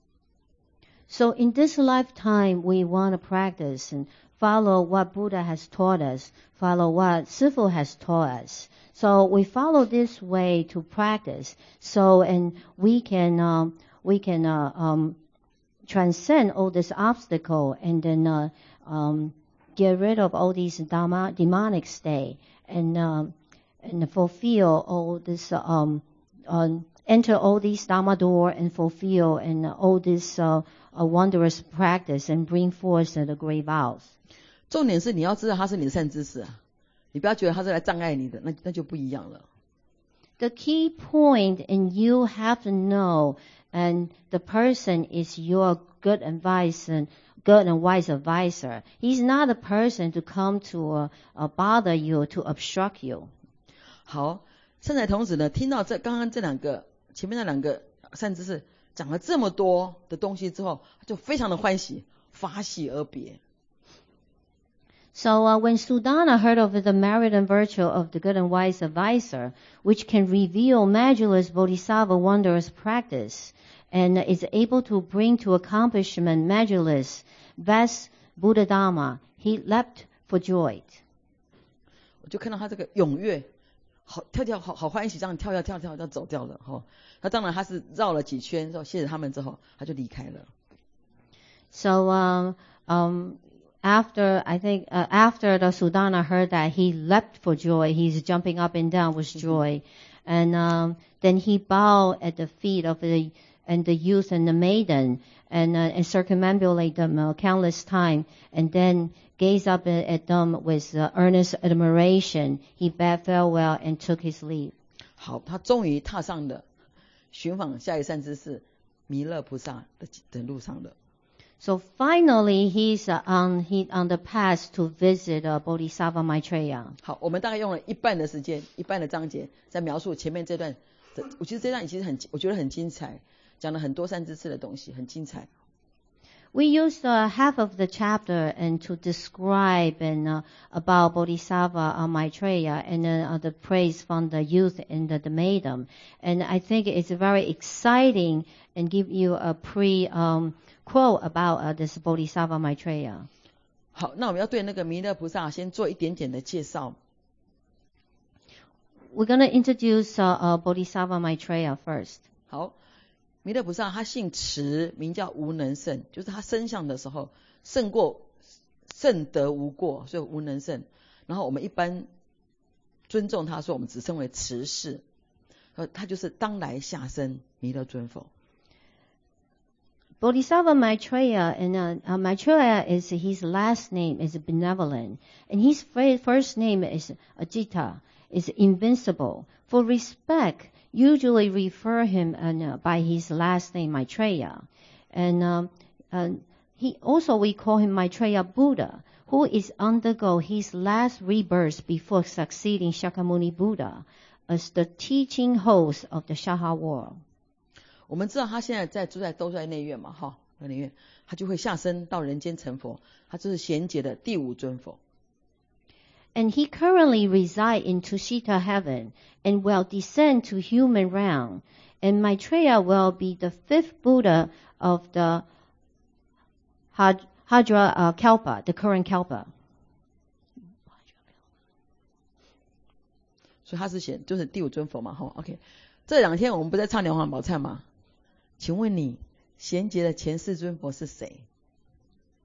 So in this lifetime, we want to practice and follow what Buddha has taught us, follow what Sifu has taught us. So we follow this way to practice. So and we can um, we can uh, um, transcend all this obstacle and then uh, um, get rid of all these dharma, demonic state and um, and fulfill all this um, uh, enter all these dharma door and fulfill and all this uh, a wondrous practice and bring forth the great vows. 重点是你要知道他是你的善知识啊，你不要觉得他是来障碍你的，那那就不一样了。 The key point, and you have to know, and the person is your good advice and good and wise advisor. He's not a person to come to uh, uh, bother you, to obstruct you. 好，善财童子呢，听到这刚刚这两个前面那两个善知识讲了这么多的东西之后，就非常的欢喜，发喜而别。 So uh, when Sudana heard of the merit and virtue of the good and wise advisor, which can reveal measureless bodhisattva wondrous practice, and is able to bring to accomplishment measureless vast Buddha Dhamma, he leapt for joy. 我就看到他这个踊跃，好跳跳，好好欢喜，这样跳跳跳跳，就走掉了哈。那当然他是绕了几圈之后，谢谢他们之后，他就离开了。 So um um. After, I think, uh, after the Sudana heard that, he leapt for joy. He's jumping up and down with joy. And um, then he bowed at the feet of the and the youth and the maiden and, uh, and circumambulate them uh, countless time. And then gaze up at, at them with uh, earnest admiration. He bade farewell and took his leave. 好，他终于踏上了寻访下一善知识弥勒菩萨的的路上了。 So finally, he's uh, on he on the path to visit uh, Bodhisattva Maitreya. 好，我们大概用了一半的时间，一半的章节在描述前面这段。我觉得这段其实很，我觉得很精彩，讲了很多善知识的东西，很精彩。 We used uh, half of the chapter and to describe and uh, about Bodhisattva uh, Maitreya and uh, the praise from the youth and the, the maiden. And I think it's very exciting and give you a pre um, quote about uh, this Bodhisattva Maitreya. 好，那我们要对那个弥勒菩萨先做一点点的介绍。 We're going to introduce uh, uh, Bodhisattva Maitreya first. 好，弥勒菩萨他姓持，名叫无能胜，就是他生相的时候胜过胜得无过，所以无能胜。然后我们一般尊重他说，我们只称为持世，他就是当来下生弥勒尊佛。 Bodhisattva Maitreya, and uh, uh, Maitreya is his last name is benevolent, and his first name is Ajita, is invincible. For respect, usually refer him uh, by his last name Maitreya, and um, uh, he also we call him Maitreya Buddha, who is undergo his last rebirth before succeeding Shakyamuni Buddha as the teaching host of the Shaha world. 我们知道他现在在住在都在内院嘛，哈，内院，他就会下生到人间成佛，他就是贤劫的第五尊佛。 And he currently resides in Tushita heaven and will descend to human realm. And Maitreya will be the fifth Buddha of the Hadra uh, Kalpa, the current Kalpa. 所以他是贤，就是第五尊佛嘛，哈 ，OK。这两天我们不在唱莲花宝忏吗？请问你贤劫的前世尊佛是谁？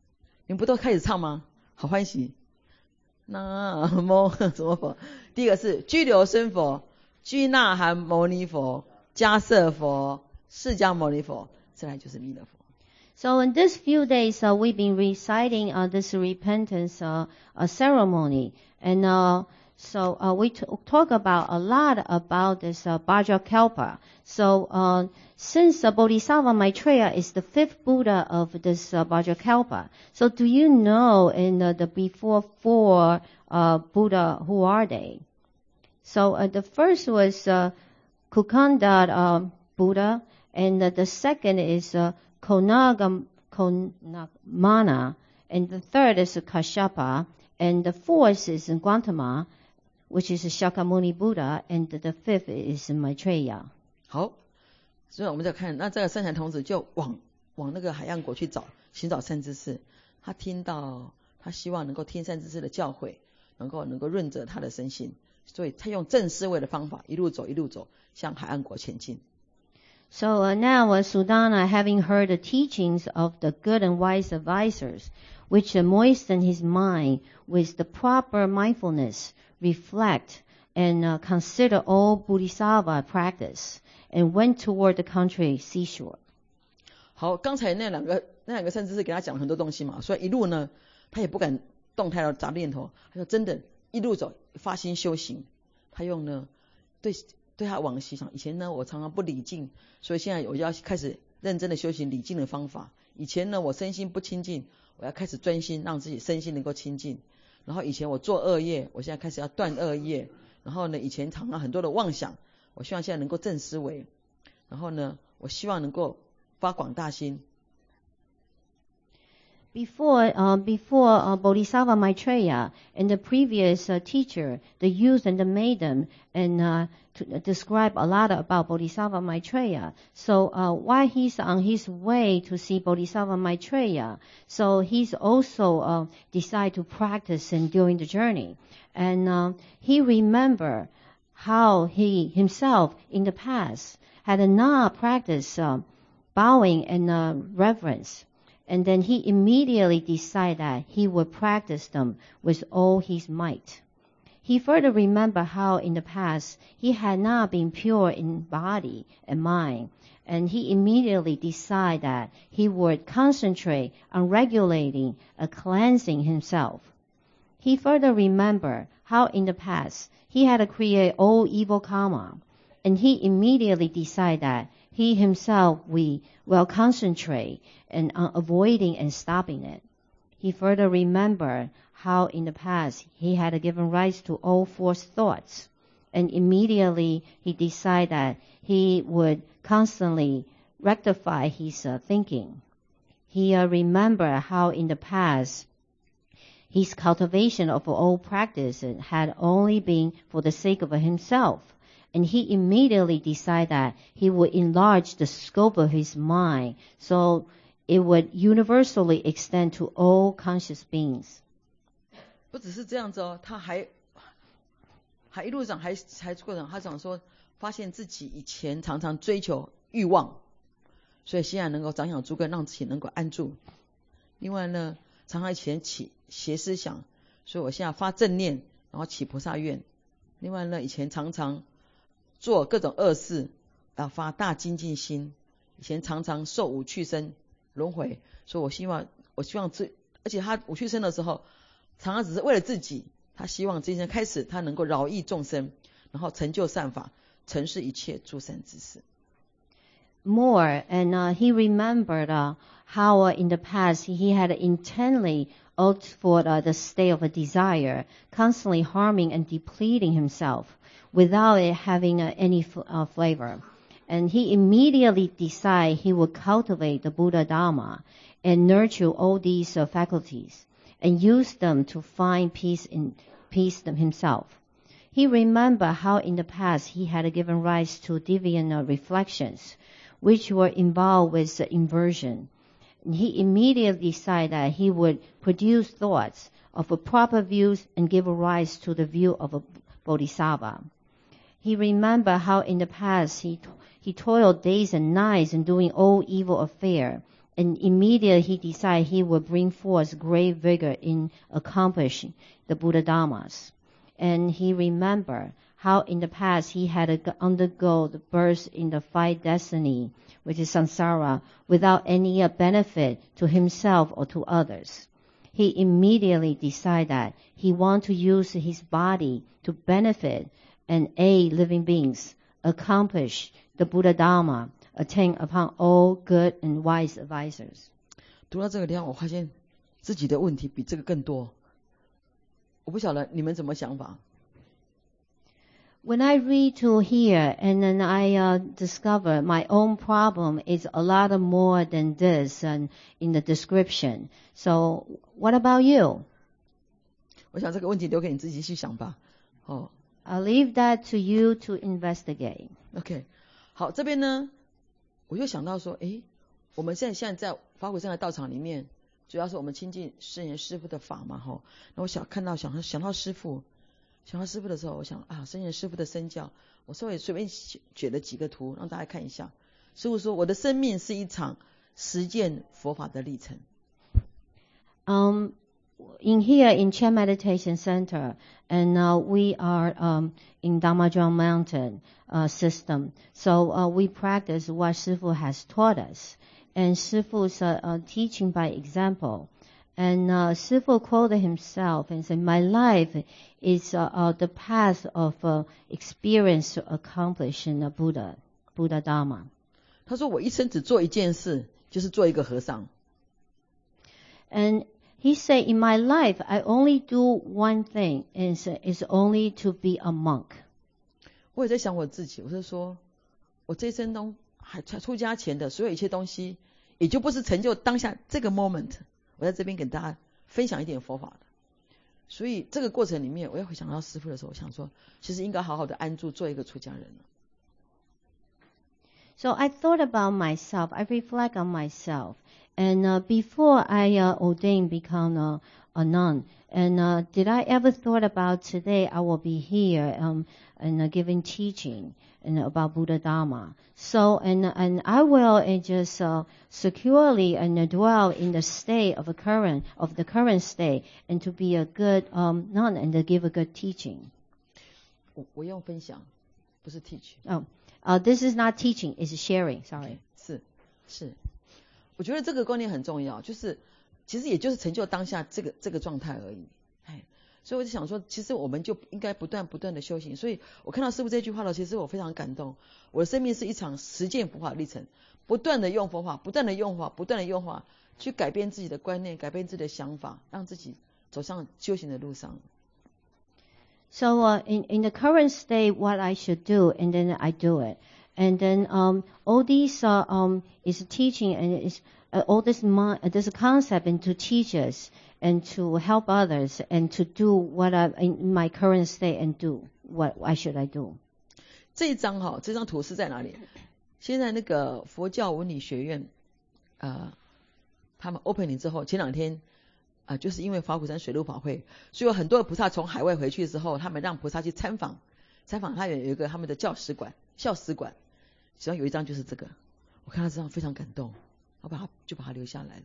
你们不都开始唱吗？好欢喜。南无什么佛？第一个是居留孙佛、居那含牟尼佛、迦摄佛、释迦牟尼佛，再来就是弥勒佛。 So in these few days, uh, we've been reciting uh, this repentance uh, uh, ceremony, and uh, so uh, we t- talk about a lot about this uh, Vajrakalpa. So uh, since uh, Bodhisattva Maitreya is the fifth Buddha of this uh, Vajrakalpa, so do you know in uh, the before four uh, Buddha, who are they? So uh, the first was uh, Kukanda uh, Buddha, and uh, the second is uh, Konagam, Konagmana, and the third is Kashyapa, and the fourth is Gautama, which is Shakyamuni Buddha, and the fifth is Maitreya. 好，所以我们再看，那这个三禅童子就往往那个海岸国去找寻找善知识。他听到，他希望能够听善知识的教诲，能够能够润泽他的身心，所以他用正思维的方法，一路走一路走，向海岸国前进。 So uh, now uh, Sudana, having heard the teachings of the good and wise advisors, which uh, moisten his mind with the proper mindfulness, reflect and uh, consider all Bodhisattva practice, and went toward the country seashore. 好，刚才那两个那两个善知识给他讲了很多东西嘛，所以一路呢，他也不敢动态的杂念头，他说真的，一路走发心修行，他用呢对。对他往昔想，以前呢我常常不礼敬，所以现在我要开始认真的修行礼敬的方法。以前呢我身心不清净，我要开始专心让自己身心能够清净。然后以前我做恶业，我现在开始要断恶业。然后呢以前常常很多的妄想，我希望现在能够正思维。然后呢我希望能够发广大心。 Before, uh, before uh, Bodhisattva Maitreya and the previous uh, teacher, the youth and the maiden, and uh, to describe a lot about Bodhisattva Maitreya. So uh, while he's on his way to see Bodhisattva Maitreya, so he's also uh, decided to practice and during the journey. And uh, he remembered how he himself in the past had not practiced uh, bowing and uh, reverence. And then he immediately decided that he would practice them with all his might. He further remembered how in the past he had not been pure in body and mind, and he immediately decided that he would concentrate on regulating and cleansing himself. He further remembered how in the past he had created all evil karma, and he immediately decided that he himself will, will concentrate and on avoiding and stopping it. He further remembered how in the past he had given rise to all false thoughts, and immediately he decided that he would constantly rectify his uh, thinking. He uh, remembered how in the past his cultivation of all practice had only been for the sake of himself. And he immediately decided that he would enlarge the scope of his mind so it would universally extend to all conscious beings. 不只是这样子哦，他还还一路上还还过程，他想说，发现自己以前常常追求欲望，所以现在能够长养诸根，让自己能够安住。另外呢，常常以前起邪思想，所以我现在发正念，然后起菩萨愿。另外呢，以前常常做各种恶事，要发大精进心。以前常常受五趣生轮回，所以我希望，我希望这，而且他五趣生的时候，常常只是为了自己，他希望这一天开始，他能够饶益众生，然后成就善法，承事一切诸善之事。 More, and uh, he remembered uh, how uh, in the past he had intently out for uh, the state of a desire, constantly harming and depleting himself without it having uh, any f- uh, flavor. And he immediately decided he would cultivate the Buddha Dharma and nurture all these uh, faculties and use them to find peace in peace himself. He remembered how in the past he had given rise to deviant uh, reflections, which were involved with uh, inversion. And he immediately decided that he would produce thoughts of a proper views and give rise to the view of a bodhisattva. He remembered how in the past he he toiled days and nights in doing all evil affairs and immediately he decided he would bring forth great vigor in accomplishing the Buddha Dhammas. And he remembered how in the past he had to undergo the birth in the five destiny, which is samsara, without any uh, benefit to himself or to others. He immediately decided that he wanted to use his body to benefit and aid living beings, accomplish the Buddha Dhamma, attain upon all good and wise advisors. 读到这个地方，我发现自己的问题比这个更多。我不晓得你们怎么想法。 When I read to here, and then I uh, discover my own problem is a lot more than this and in the description. So, what about you? 我想这个问题留给你自己去想吧。哦 I'll leave that to you to investigate. ，OK， 好，这边呢，我就想到说，诶，我们现在现在在法鼓山的道场里面，主要是我们亲近圣严师父的法嘛，哈。那我想看到想想到师父。想到师父的时候，我想啊，圣严师父的身教，我稍微随便举了几个图让大家看一下。师父说，我的生命是一场实践佛法的历程。 Um, in here in Chan Meditation Center, and uh, we are um, in Damajong Mountain uh, system. So uh, we practice what Shifu has taught us, and Shifu's uh, uh, teaching by example. And uh, Shifu quoted himself and said, "My life is uh, uh, the path of uh, experience to accomplish in the Buddha, Buddha Dhamma." 他说：“我一生只做一件事，就是做一个和尚。” And he said, "In my life, I only do one thing, is is only to be a monk." 我也在想我自己，我是说，我这一生中还出家前的所有一切东西，也就不是成就当下这个 moment。我在这边给大家分享一点佛法的，所以这个过程里面，我要回想到师父的时候，我想说，其实应该好好的安住，做一个出家人了。 So I thought about myself. I reflect on myself, and uh, before I uh, ordained, become a, a nun, and uh, did I ever thought about today I will be here um, and uh, giving teaching and about Buddha Dhamma. So and and I will uh, just uh, securely and uh, dwell in the state of a current of the current state, and to be a good um, nun and to give a good teaching. 我我用分享，不是 teach。 Oh, uh, this is not teaching; it's sharing. Sorry. 是是，我觉得这个观念很重要，就是其实也就是成就当下这个这个状态而已。哎，所以我就想说，其实我们就应该不断不断的修行。所以我看到师父这句话了，其实我非常感动。我的生命是一场实践佛法历程，不断的用佛法，不断的用法，不断的用法，去改变自己的观念，改变自己的想法，让自己走上修行的路上。 So uh, in in the current state, what I should do, and then I do it, and then um, all these uh, um, is teaching and is uh, all this mon- uh, this concept and to teach us and to help others and to do what I in my current state and do what why should I do? 这一张哈，这张图是在哪里？现在那个佛教文理学院，呃，他们 opening 之后，前两天。啊、呃，就是因为法鼓山水陆法会，所以有很多的菩萨从海外回去之后，他们让菩萨去参访，参访他有一个他们的教史馆、校史馆，其中有一张就是这个，我看到这张非常感动，我把它就把它留下来了。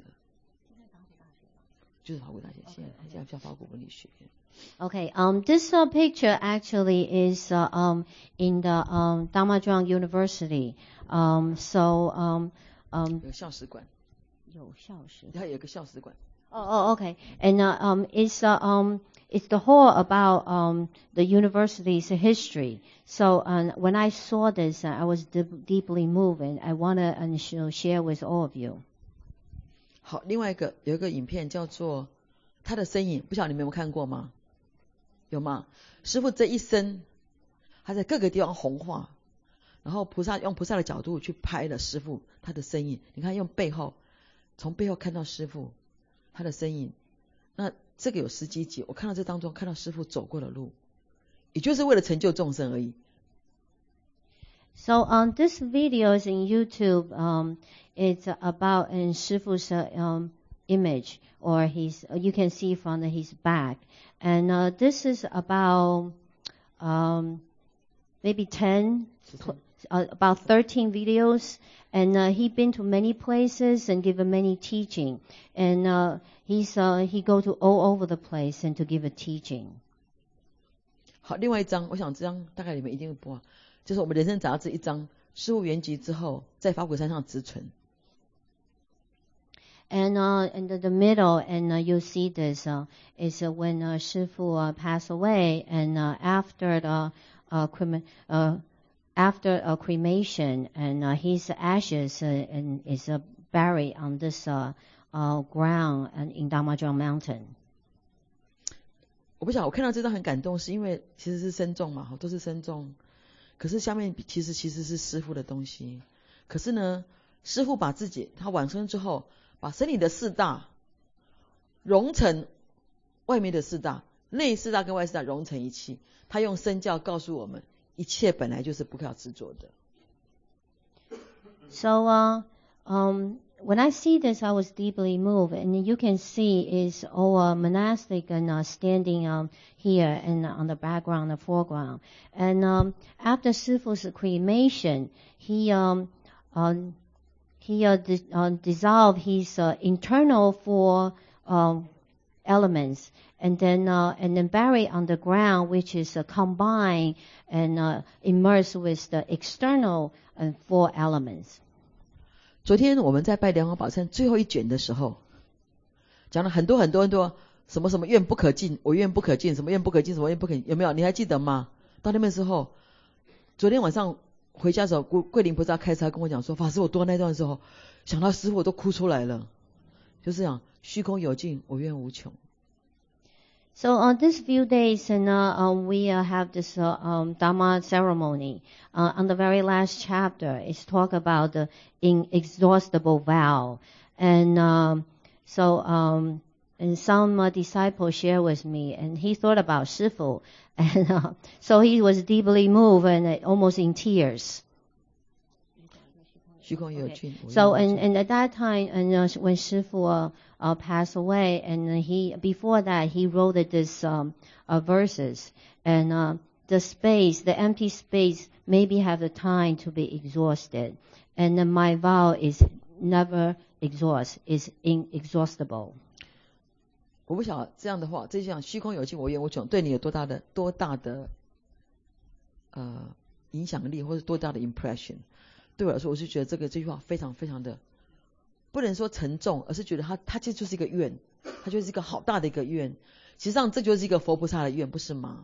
就是法鼓大学，现在现在叫法鼓文理学院。 Okay, um, this uh, picture actually is uh, um, in the um, Damajong University. Um, so um, um, 有校史馆， 有校史， 它有一个校史馆。 Oh, oh, okay. And uh, um, it's uh, um, it's the whole about um, the university's history. So um, when I saw this, uh, I was deep, deeply moved, and I want to uh, share with all of you. 好，另外一个有一个影片叫做《他的身影》，不晓得你们有没有看过吗？有吗？师父这一生，他在各个地方弘化，然后菩萨用菩萨的角度去拍了师父他的身影。你看，用背后，从背后看到师父。他的身影，那这个有十几集，我看到这当中看到师父走过的路，也就是为了成就众生而已。 So on um, this video is in YouTube. Um, it's about in Shifu's uh, um, image, or his. Uh, you can see from the, his back, and uh, this is about um, maybe ten, uh, about thirteen videos, and uh, he been to many places and given many teaching, and uh, he's uh, he go to all over the place and to give a teaching. 好，另外一张，我想这张大概你们一定会播，就是我们人生杂志一张，师父圆寂之后，在法鼓山上植存。 And uh, in the, the middle, and uh, you'll see this uh, is uh, when uh, Shifu uh, passed away, and uh, after the uh, crema- uh, after uh, cremation, and uh, his ashes uh, and is uh, buried on this uh, uh, ground and in Damajong Mountain. 我不想，我看到这张很感动，是因为其实是僧众嘛，都是僧众。可是下面其实其实是师父的东西。可是呢，师父把自己他往生之后，把身体的四大融成外面的四大，内四大跟外四大融成一气。他用身教告诉我们，一切本来就是不可执着的。 So, uh, um, when I see this, I was deeply moved, and you can see is all uh, monastic and uh, standing um, here and uh, on the background, the foreground. And um, after Sifu's cremation, he um, um, he uh, di- uh, dissolved his uh, internal four uh, elements, and then uh, and then buried on the ground, which is uh, combined and uh, immersed with the external uh, four elements. 昨天我们在拜莲花宝忏最后一卷的时候，讲了很多很多很多什么什么愿不可尽，我愿不可尽，什么愿不可尽，什么愿不可尽，有没有？你还记得吗？到那边时候，昨天晚上回家的时候，桂桂林菩萨开车跟我讲说，法师，我读那段的时候，想到师父我都哭出来了，就是讲虚空有尽，我愿无穷。 So on these few days, and uh, um, we uh, have this uh, um, Dhamma ceremony. Uh, on the very last chapter, it's talk about the inexhaustible vow, and um, so um, and some uh, disciple shared with me, and he thought about Shifu, and uh, so he was deeply moved and uh, almost in tears. Okay. So and, and at that time, and uh, when Shifu uh, uh, passed away, and he before that he wrote this um, uh, verses, and uh, the space, the empty space, maybe have the time to be exhausted, and then my vow is never exhaust, is inexhaustible. 我不晓得这样的话，这样虚空有尽，我愿无穷，对你有多大的多大的呃影响力，或者多大的 impression？ 对我来说，我是觉得这个这句话非常非常的不能说沉重，而是觉得它它其实就是一个愿，它就是一个好大的一个愿。实际上这就是一个佛菩萨的愿，不是吗？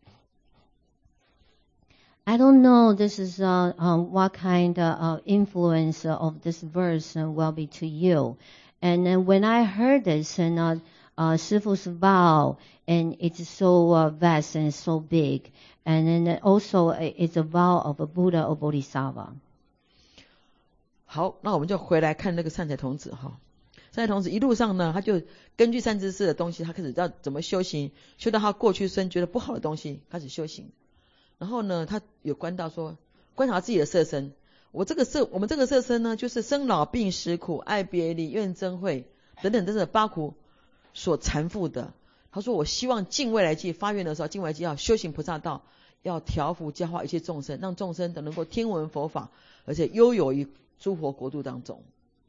I don't know this is uh, uh, what kind of uh, influence of this verse uh, will be to you. And uh, when I heard this, and uh, uh, Shifu's vow, and it's so uh, vast and so big, and then also uh, it's a vow of a Buddha or Bodhisattva. 好，那我们就回来看那个善财童子哈。善财童子一路上呢，他就根据善知识的东西，他开始要怎么修行，修到他过去生觉得不好的东西，开始修行。然后呢，他有观到说，观察自己的色身。我这个色，我们这个色身呢，就是生老病死苦、爱别离、怨憎会等等等等八苦所缠缚的。他说，我希望尽未来际发愿的时候，尽未来际要修行菩萨道，要调伏教化一切众生，让众生都能够听闻佛法，而且悠游于诸佛国度当中。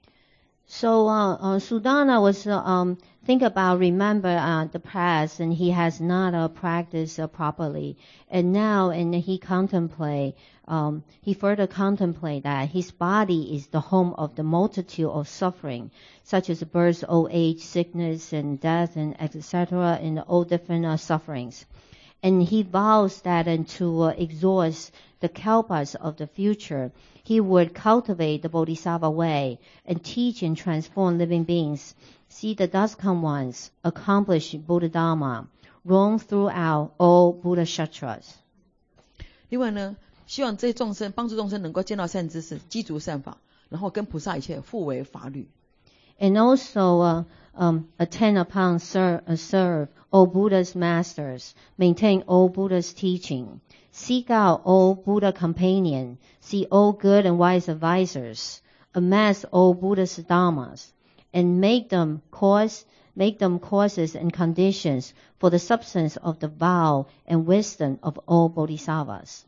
So uh, uh, Sudana was uh, um, think about remember uh, the past, and he has not uh, practiced uh, properly, and now and he contemplate. Um, he further contemplate that his body is the home of the multitude of suffering, such as birth, old age, sickness, and death, and et cetera, and all different uh, sufferings. And he vows that and to uh, exhaust the kalpas of the future, he would cultivate the Bodhisattva way and teach and transform living beings, see the Daskam ones accomplish Buddha Dharma, roam throughout all Buddha Kshatras. 另外呢，希望这些众生帮助众生能够见到善知识，积足善法，然后跟菩萨一切互为法律。 And also uh, um, attend upon, serve, uh, serve all Buddha's masters, maintain all Buddha's teaching, seek out all Buddha companions, see all good and wise advisors, amass all Buddha's dharmas, and make them cause, make them causes and conditions for the substance of the vow and wisdom of all bodhisattvas.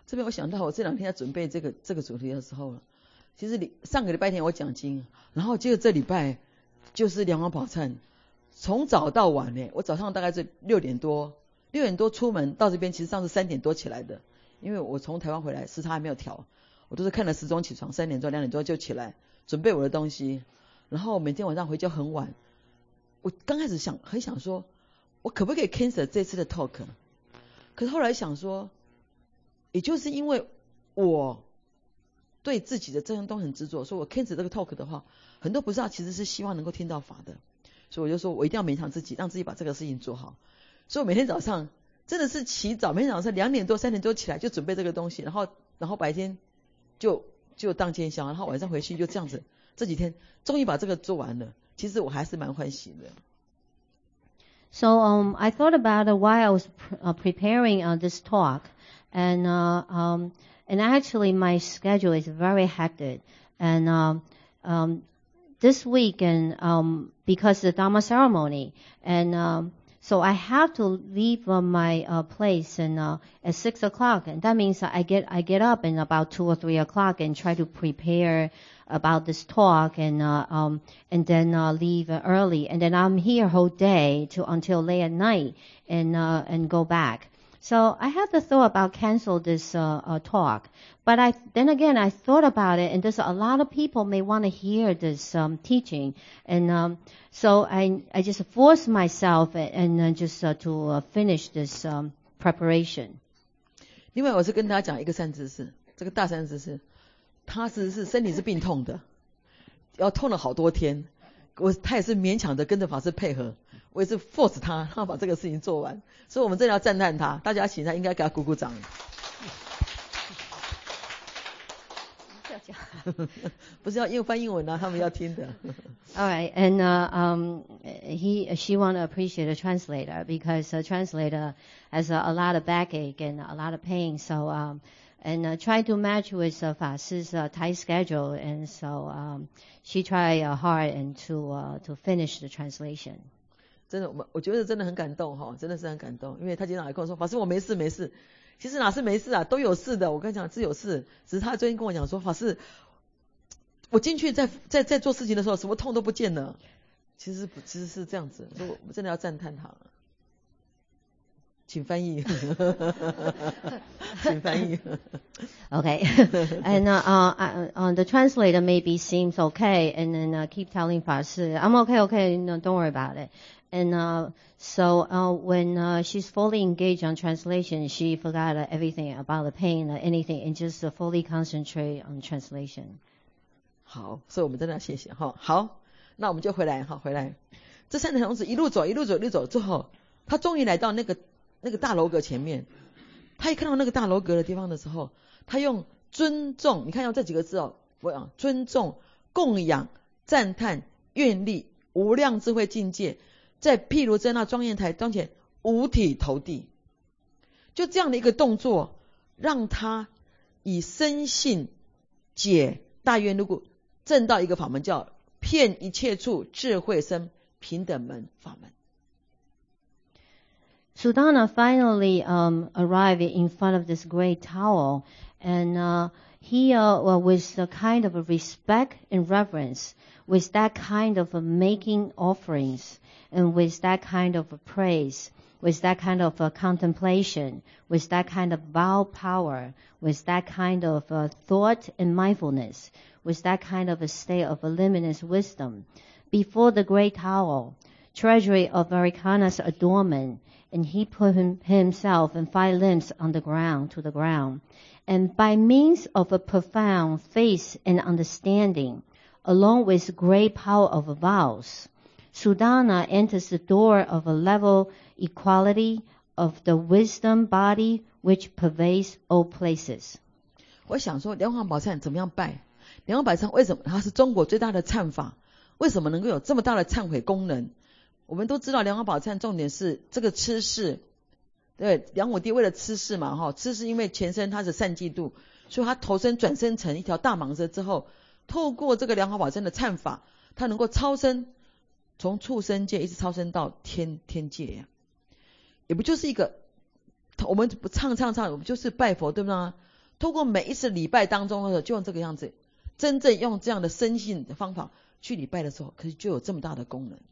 这边我想到我这两天在准备这个这个主题的时候了，其实上个礼拜天我讲经，然后接着这礼拜就是梁王宝忏，从早到晚呢，我早上大概是六点多六点多出门到这边，其实上是三点多起来的，因为我从台湾回来时差还没有调，我都是看了时钟起床，三点多两点多就起来准备我的东西，然后每天晚上回家很晚。我刚开始想很想说我可不可以 cancel 这次的 talk， 可是后来想说也就是因为我对自己的这样都很执着，说我 cancel 这个 talk 的话，很多不知道其实是希望能够听到法的，所以我就说我一定要勉强自己，让自己把这个事情做好。所以我每天早上真的是起早，每天早上两点多三点多起来就准备这个东西，然后然后白天就就当天香，然后晚上回去就这样子，这几天终于把这个做完了，其实我还是蛮欢喜的。 So um, I thought about it while I was pr- uh, preparing uh, this talk, and uh, um, and actually my schedule is very hectic, and um, um, this week and um, because the Dharma ceremony, and um, so I have to leave uh, my uh, place and uh, at six o'clock, and that means I get I get up in about two or three o'clock and try to prepare about this talk, and uh, um, and then uh, leave uh, early, and then I'm here whole day to until late at night, and uh, and go back. So I had the thought about cancel this uh, uh, talk, but I then again I thought about it, and there's a lot of people may want to hear this um, teaching, and um, so I I just forced myself and, and uh, just uh, to uh, finish this um, preparation. 另外，我是跟大家讲一个善知识，这个大善知识，他是是身体是病痛的，要痛了好多天，我他也是勉强的跟着法师配合，我也是 force 他，让他把这个事情做完，所以我们真的要赞叹他，大家请他应该给他鼓鼓掌。不是要用翻英文啊，他们要听的。 All right, and uh, um, he she want to appreciate a translator because a translator has a, a lot of backache and a lot of pain. So um, and uh, try to match with uh, Fa Si's uh, tight schedule, and so um, she try uh, hard and to uh, to finish the translation. 真的，我我觉得真的很感动哈，真的是很感动，因为他经常来跟我说，法师我没事没事，其实哪是没事啊，都有事的。我跟你讲是有事，只是他最近跟我讲说，法师，我进去在在在做事情的时候，什么痛都不见了。其实不，其实是这样子，所以我真的要赞叹他。请翻译，请翻译。 Okay, and uh, uh, uh, the translator maybe seems okay, and then uh, keep telling Fa Si, I'm okay, okay, no, don't worry about it. And uh, so uh, when uh, she's fully engaged on translation, she forgot uh, everything about the pain or anything, and just uh, fully concentrate on translation. 好，所以我们真的要谢谢哈。好，那我们就回来哈，回来。这三条童子一路走，一路走，一路走之后，他终于来到那个那个大楼阁前面。他一看到那个大楼阁的地方的时候，他用尊重，你看用这几个字哦，我讲尊重、供养、赞叹、愿力、无量智慧境界，在譬如在那庄严台当前五体投地，就这样的一个动作，让他以深信解大愿如故，证到一个法门，叫遍一切处智慧生平等门法门。 Sudana finally um, arrived in front of this great tower, and uh, he, uh, well, with the kind of a respect and reverence, with that kind of a making offerings, and with that kind of a praise, with that kind of a contemplation, with that kind of vow power, with that kind of uh, thought and mindfulness, with that kind of a state of a limitless wisdom, before the great tower, treasury of Americana's adornment, and he put him, himself and five limbs on the ground, to the ground. And by means of a profound faith and understanding, along with great power of vows, Sudana enters the door of a level equality of the wisdom body which pervades all places. 我想说，莲花宝忏怎么样拜？莲花宝忏为什么它是中国最大的忏法？为什么能够有这么大的忏悔功能？我们都知道莲花宝忏重点是这个吃事，对，梁武帝为了吃事嘛，哈，吃事因为前身他是善嫉妒，所以他投身转生成一条大蟒蛇之后，透过这个莲花宝忏的忏法，他能够超生，从畜生界一直超生到天天界呀，也不就是一个，我们不唱唱唱，我们就是拜佛，对不对？ 通过每一次礼拜当中的就用这个样子，真正用这样的深信的方法去礼拜的时候，可是就有这么大的功能。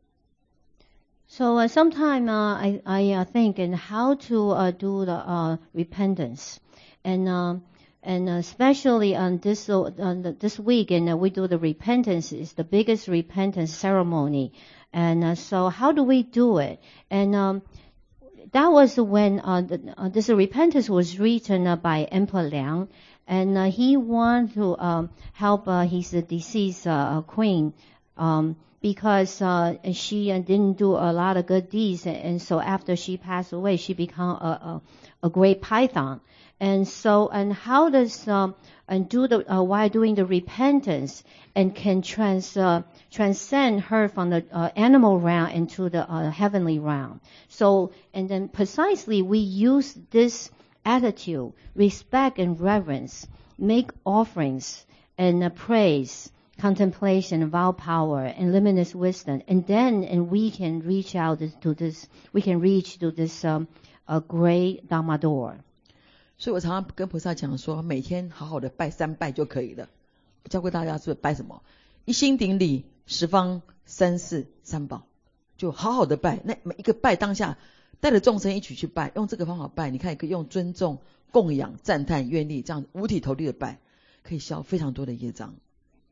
So uh, sometimes uh, I, I uh, think in how to uh, do the uh, repentance, and uh, and especially on this uh, on the, this week, and uh, we do the repentance. It's the biggest repentance ceremony, and uh, so how do we do it? And um, that was when uh, the, uh, this repentance was written uh, by Emperor Liang, and uh, he wanted to um, help uh, his uh, deceased uh, queen. Um, because uh, she uh, didn't do a lot of good deeds, and, and so after she passed away, she became a, a, a great python. And so, and how does um, and do the uh, while doing the repentance, and can trans uh, transcend her from the uh, animal realm into the uh, heavenly realm. So, and then precisely we use this attitude, respect and reverence, make offerings and uh, praise, contemplation, vow power, and limitless wisdom, and then and we can reach out to this, we can reach to this um, a great Dharma door. 所以我常常跟菩萨讲说，每天好好的拜三拜就可以了。我教过大家是拜什么？一心顶礼，十方三世三宝，就好好的拜。那每一个拜当下，带着众生一起去拜，用这个方法拜，你看可以用尊重、供养、赞叹、愿力这样五体投地的拜，可以消非常多的业障。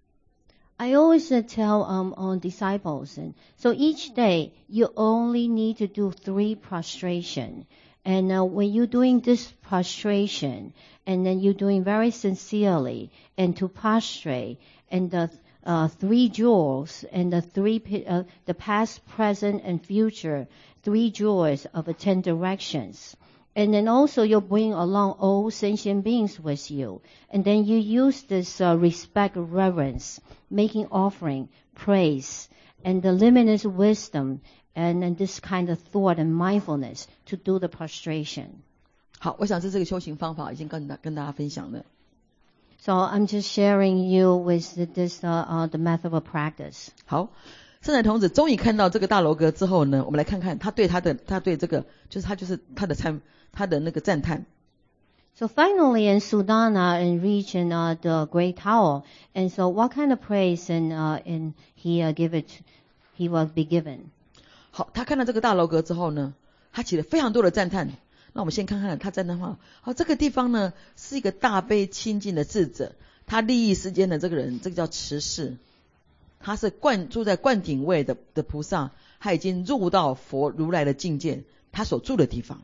I always uh, tell um, on disciples, and so each day you only need to do three prostration. And uh, when you're doing this prostration, and then you're doing very sincerely, and to prostrate, and the uh, three jewels, and the three, uh, the past, present, and future, three jewels of the ten directions. And then also you bring along all sentient beings with you. And then you use this uh, respect, reverence, making offering, praise, and the limitless wisdom, and, and this kind of thought and mindfulness to do the prostration. 好，我想这这个修行方法已经跟大跟大家分享了。 So I'm just sharing you with this uh, uh, the method of practice. 好。圣才童子终于看到这个大楼阁之后呢，我们来看看他对他的他对这个就是他就是他的参他的那个赞叹。 So finally, in Sudana, in reaching uh, the Great Tower, and so what kind of praise and uh, and he uh, give it, he will be given. 好，他看到这个大楼阁之后呢，他起了非常多的赞叹。那我们先看看他赞叹话。好，这个地方呢是一个大悲清净的智者，他利益世间的这个人，这个叫持世。他是灌住在灌顶位的的菩萨，他已经入到佛如来的境界，他所住的地方。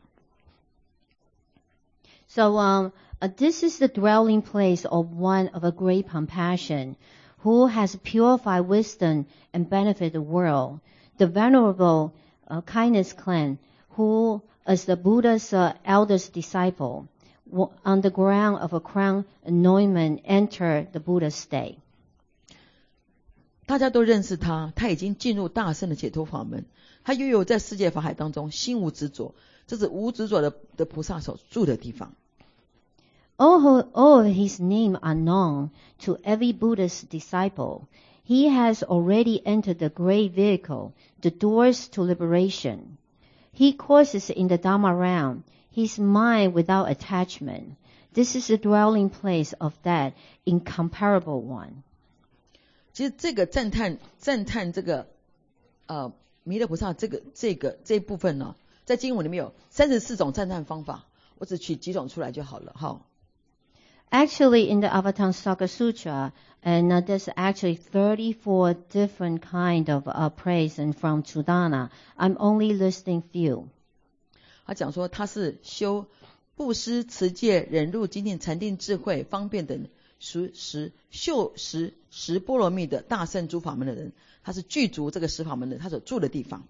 So um, uh, this is the dwelling place of one of a great compassion, who has purified wisdom and benefit the world. The venerable uh, kindness clan, who is the Buddha's uh, eldest disciple, on the ground of a crown anointment, enter the Buddha's state. 大家都认识他，他已经进入大圣的解脱法门，他拥有在世界法海当中心无执着，这是无执着的的菩萨所住的地方。 All, who, all of his name are known to every Buddhist disciple. He has already entered the great vehicle, the doors to liberation. He courses in the Dharma realm, his mind without attachment. This is the dwelling place of that incomparable one. 其实这个赞叹赞叹这个呃弥勒菩萨这个这个这一部分呢，在经文里面有三十四种赞叹方法，我只取几种出来就好了哈。 Actually, in the Avatamsaka Sutra, and uh, there's actually thirty-four different kind of uh, praise and from Sudana. I'm only listing few. 他讲说他是修布施、持戒、忍辱、精进、禅定、智慧、方便等十十修十十波罗蜜的大圣诸法门的人，他是具足这个十法门的他所住的地方。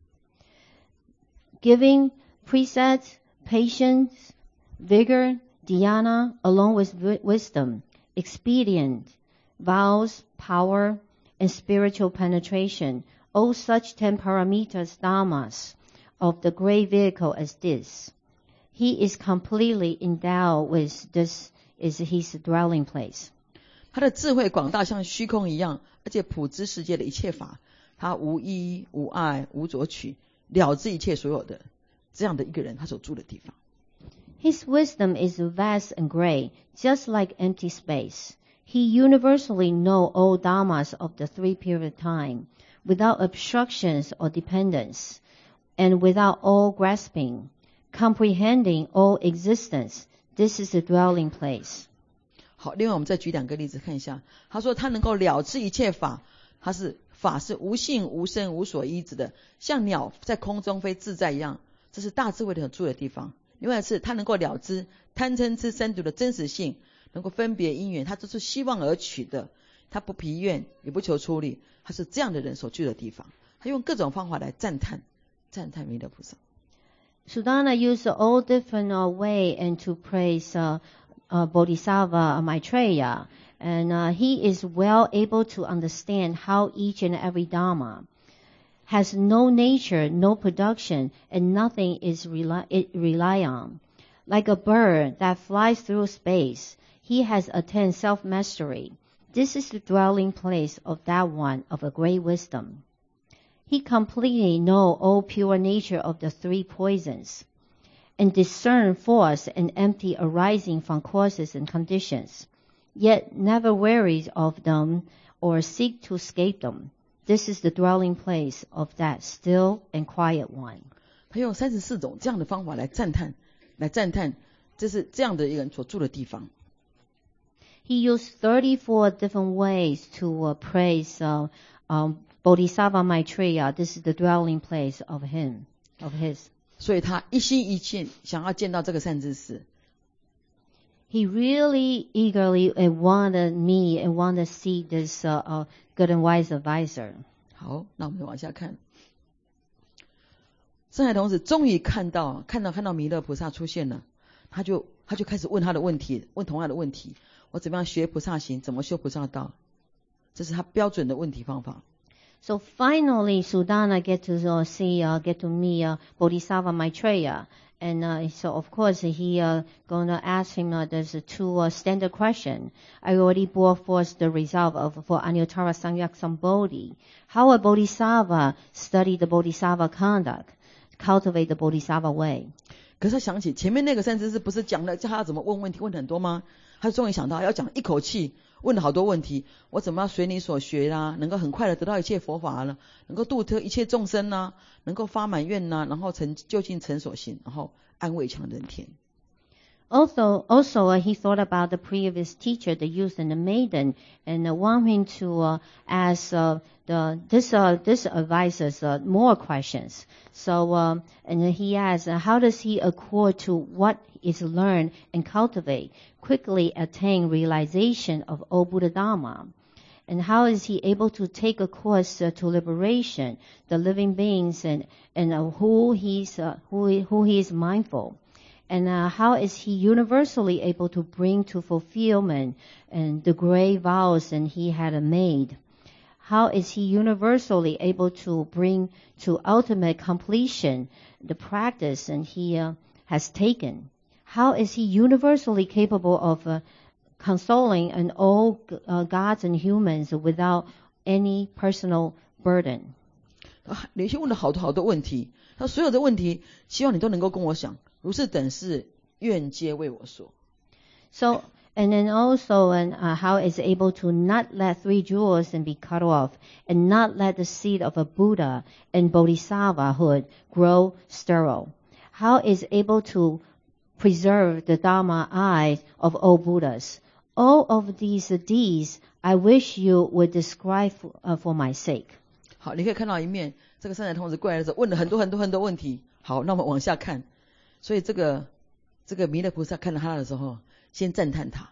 Giving precepts, patience, vigor, dhyana, along with wisdom, expedient, vows, power, and spiritual penetration, all such ten paramitas dhammas of the great vehicle as this. He is completely endowed with this is his dwelling place. 他的智慧广大像虚空一样，而且普知世界的一切法，他无依无爱无着取，了知一切所有的这样的一个人，他所住的地方。 His wisdom is vast and great, just like empty space. He universally knows all dharmas of the three period of time, without obstructions or dependence, and without all grasping, comprehending all existence. This is the dwelling place. 好，另外我们再举两个例子看一下。他说他能够了知一切法，他是法是无性无生无所依止的，像鸟在空中飞自在一样，这是大智慧的人住的地方。另外是他能够了知贪嗔痴三毒的真实性，能够分别因缘，他这是希望而取的，他不疲怨也不求出力，他是这样的人所居的地方。他用各种方法来赞叹赞叹弥勒菩萨。 Sudana used all different uh, way and to praise uh, uh, Bodhisattva Maitreya, and uh, he is well able to understand how each and every dharma has no nature, no production, and nothing is rely, it rely on. Like a bird that flies through space, he has attained self-mastery. This is the dwelling place of that one of a great wisdom. He completely knows all pure nature of the three poisons, and discern force and empty arising from causes and conditions, yet never wearies of them or seek to escape them. This is the dwelling place of that still and quiet one. 他用三十四种这样的方法来赞叹，来赞叹，这是这样的一个人所住的地方。 He used thirty-four different ways to uh, praise uh, um, Bodhisattva Maitreya. This is the dwelling place of him, of his. 所以他一心一切想要见到这个善知识。 He really eagerly wanted me and wanted to see this uh, uh, good and wise advisor. 好，那我们往下看。上海童子终于看到，看到看到弥勒菩萨出现了，他就他就开始问他的问题，问同样的问题：我怎么样学菩萨行？怎么修菩萨道？这是他标准的问题方法。 So finally, Sudana get to uh, see, uh, get to meet uh, Bodhisattva Maitreya. And uh, so, of course, he uh, going to ask him, uh, there's a two uh, standard question. I already brought forth the result of for Anuttara Samyak Sambodhi. How a Bodhisattva study the Bodhisattva conduct, cultivate the Bodhisattva way. 可是他想起前面那个善知识不是讲了叫他怎么问问题，问很多吗？他终于想到要讲一口气问了好多问题，我怎么样随你所学啦、啊，能够很快的得到一切佛法了，能够度脱一切众生啦、啊，能够发满愿啦、啊，然后成究竟成所行，然后安慰强人天。 Also, also uh, he thought about the previous teacher, the youth and the maiden, and uh, want him to uh, ask uh, the this uh, this advisors uh, more questions. So, um, and he asked, uh, how does he accord to what is learned and cultivate, quickly attain realization of all Buddha Dharma? And how is he able to take a course uh, to liberation, the living beings, and and uh, who he's uh, who he, who he is mindful? And uh, how is he universally able to bring to fulfillment and the great vows and he had made? How is he universally able to bring to ultimate completion the practice and he uh, has taken? How is he universally capable of uh, consoling and all uh, gods and humans without any personal burden? 啊，连续问了好多好多问题，他所有的问题，希望你都能够跟我想。如是等事，愿皆为我说。 So, and then also, and uh, how is able to not let three jewels and be cut off, and not let the seed of a Buddha and Bodhisattvahood grow sterile. How is able to preserve the Dharma eyes of all Buddhas. All of these deeds, I wish you would describe for, uh, for my sake. 好，你可以看到一面，这个善财童子过来的时候，问了很多很多很多问题。好，那我们往下看。所以这个这个弥勒菩萨看到他的时候，先赞叹他。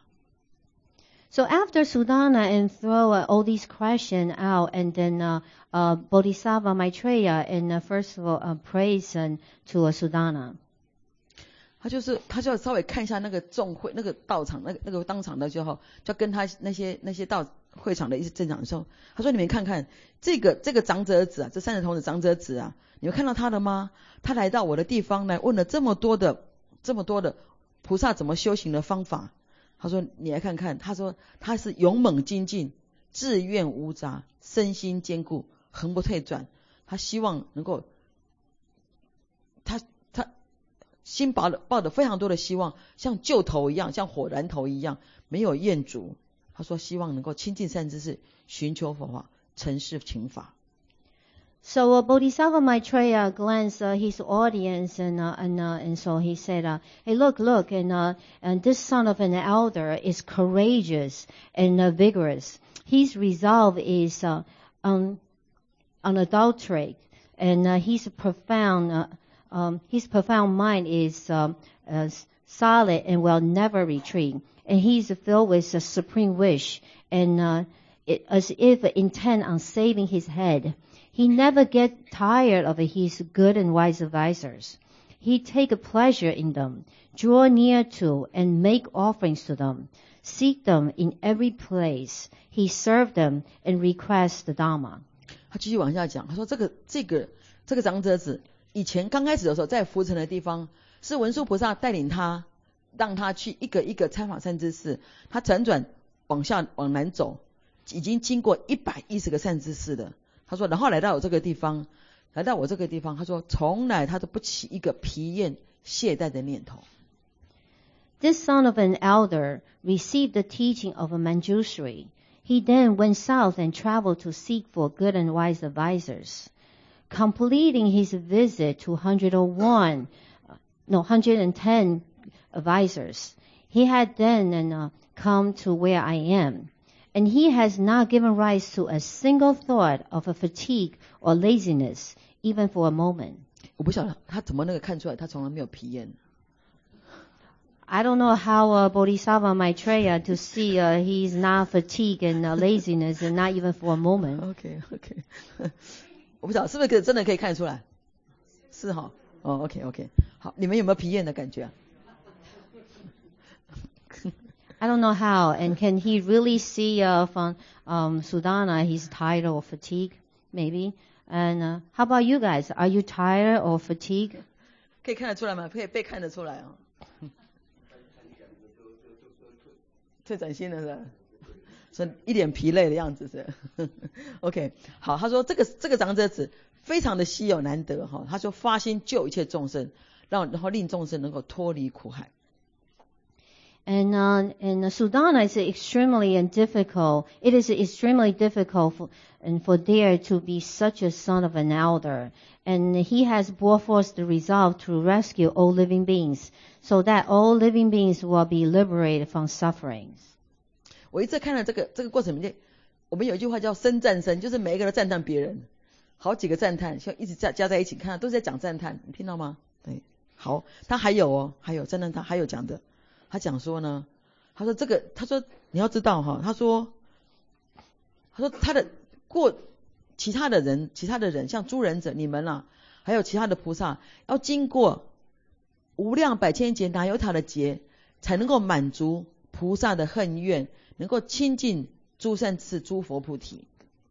So after Sudana and throw uh, all these questions out, and then uh, uh, Bodhisattva Maitreya and uh, first of all uh, praise uh, to uh, Sudana. 他就是他就要稍微看一下那个众会那个道场那个那个当场的时候，就跟他那些那些道会场的一些正常的时候，他说你们看看这个这个长者子啊，这三十童子长者子啊，你们看到他了吗？他来到我的地方来问了这么多的这么多的菩萨怎么修行的方法。他说你来看看，他说他是勇猛精进，志愿无杂，身心坚固，恒不退转。他希望能够他他心抱的抱的非常多的希望，像旧头一样，像火燃头一样，没有厌足。他说希望能够亲近善知识，寻求佛法，承事情法。 So uh, Bodhisattva Maitreya glanced uh, his audience, and uh, and uh, and so he said, uh, "Hey, look, look, and uh, and this son of an elder is courageous and uh, vigorous. His resolve is uh, un, unadulterated, and uh, his profound uh, um, his profound mind is um, uh, solid and will never retreat. And he's filled with a supreme wish, and uh, it, as if intent on saving his head." He never gets tired of his good and wise advisors. He take pleasure in them, draw near to and make offerings to them, seek them in every place. He served them and requests the Dharma. 他继续往下讲，他说这个这个这个长者子以前刚开始的时候，在浮沉的地方，是文殊菩萨带领他，让他去一个一个参访善知识，他辗转往下往南走，已经经过一百一十个善知识了。他说然后来到我这个地方，来到我这个地方，他说从来他都不起一个疲厌懈怠的念头。 This son of an elder received the teaching of a Manjushri. He then went south and traveled to seek for good and wise advisors. Completing his visit to one hundred one, no, one hundred ten advisors, he had then and uh, come to where I am. And he has not given rise to a single thought of a fatigue or laziness, even for a moment. 我不晓得他怎么那个看出来，他从来没有疲厌。 I don't know how uh, Bodhisattva Maitreya to see uh, he's not fatigued and uh, laziness, and not even for a moment. OK OK， 我不晓得是不是可真的可以看出来？是哈，哦 OK OK， 好，你们有没有疲厌的感觉啊？ I don't know how, and can he really see uh, from um, Sudana he's tired or fatigued? Maybe. And uh, how about you guys? Are you tired or fatigued? 可以看得出来吗？可以被看得出来啊。最崭新的是，是一脸疲累的样子是。OK， 好，他说这个这个长者子非常的稀有难得哈，他说发心救一切众生，让然后令众生能够脱离苦海。 And uh, and uh, Sudana is extremely and difficult. It is extremely difficult for, and for there to be such a son of an elder. And he has brought forth the resolve to rescue all living beings, so that all living beings will be liberated from sufferings. 我一直看了这个这个过程里面，我们有一句话叫声赞声，就是每一个人赞叹别人，好几个赞叹，像一直加加在一起，看都是在讲赞叹，你听到吗？对，好，他还有哦，还有赞叹他还有讲的。他讲说呢，他说这个，他说你要知道哈，他说，他说他的过其他的人，其他的人像诸人者，你们啊，还有其他的菩萨，要经过无量百千劫哪有他的劫，才能够满足菩萨的恨愿，能够亲近诸善知识、诸佛菩提。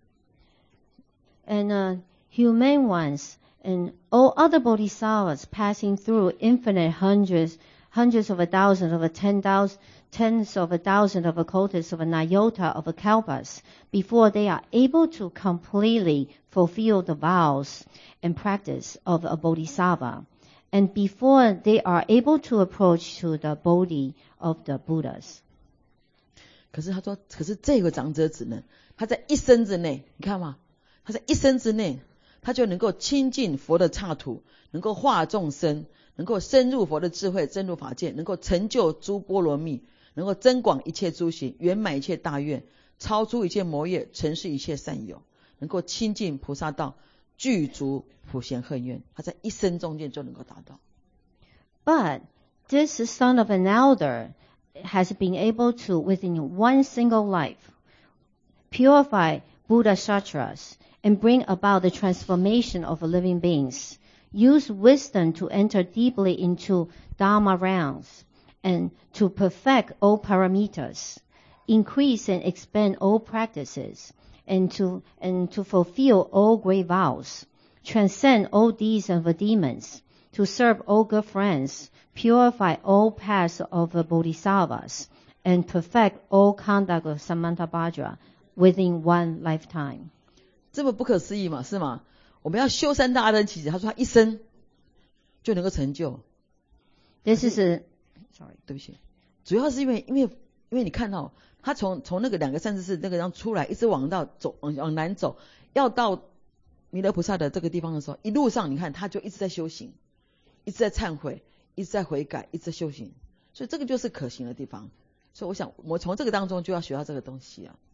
And uh, human ones and all other bodhisattvas passing through infinite hundreds. Hundreds of a thousand, of a ten thousand, tens of a thousand of a kotas, of a nayota, of a kalpas, before they are able to completely fulfill the vows and practice of a bodhisattva, and before they are able to approach to the bodhi of the Buddhas. 可是他说，可是这个长者子呢，他在一生之内，你看嘛，他在一生之内，他就能够亲近佛的刹土，能够化众生。能够深入佛的智慧，深入法界，能够成就诸波罗蜜，能够增广一切诸行，圆满一切大愿，超出一切魔业，成事一切善友，能够亲近菩萨道，具足普贤恨愿，他在一生中间就能够达到。 But this son of an elder has been able to, within one single life, purify Buddha Shatras and bring about the transformation of living beings. Use wisdom to enter deeply into Dharma realms and to perfect all paramitas, increase and expand all practices, and to, and to fulfill all great vows, transcend all deeds of the demons, to serve all good friends, purify all paths of the bodhisattvas, and perfect all conduct of Samantabhadra within one lifetime. 这么不可思议嘛，是吗？我们要修三大阿僧祇劫，他说他一生就能够成就。 This is a sorry. 对不起，主要是因为因为因为你看到他从从那个两个三十四那个地方出来，一直往到走往往南走，要到弥勒菩萨的这个地方的时候，一路上你看他就一直在修行，一直在忏悔，一直在悔改，一直在修行，所以这个就是可行的地方。所以我想我从这个当中就要学到这个东西啊。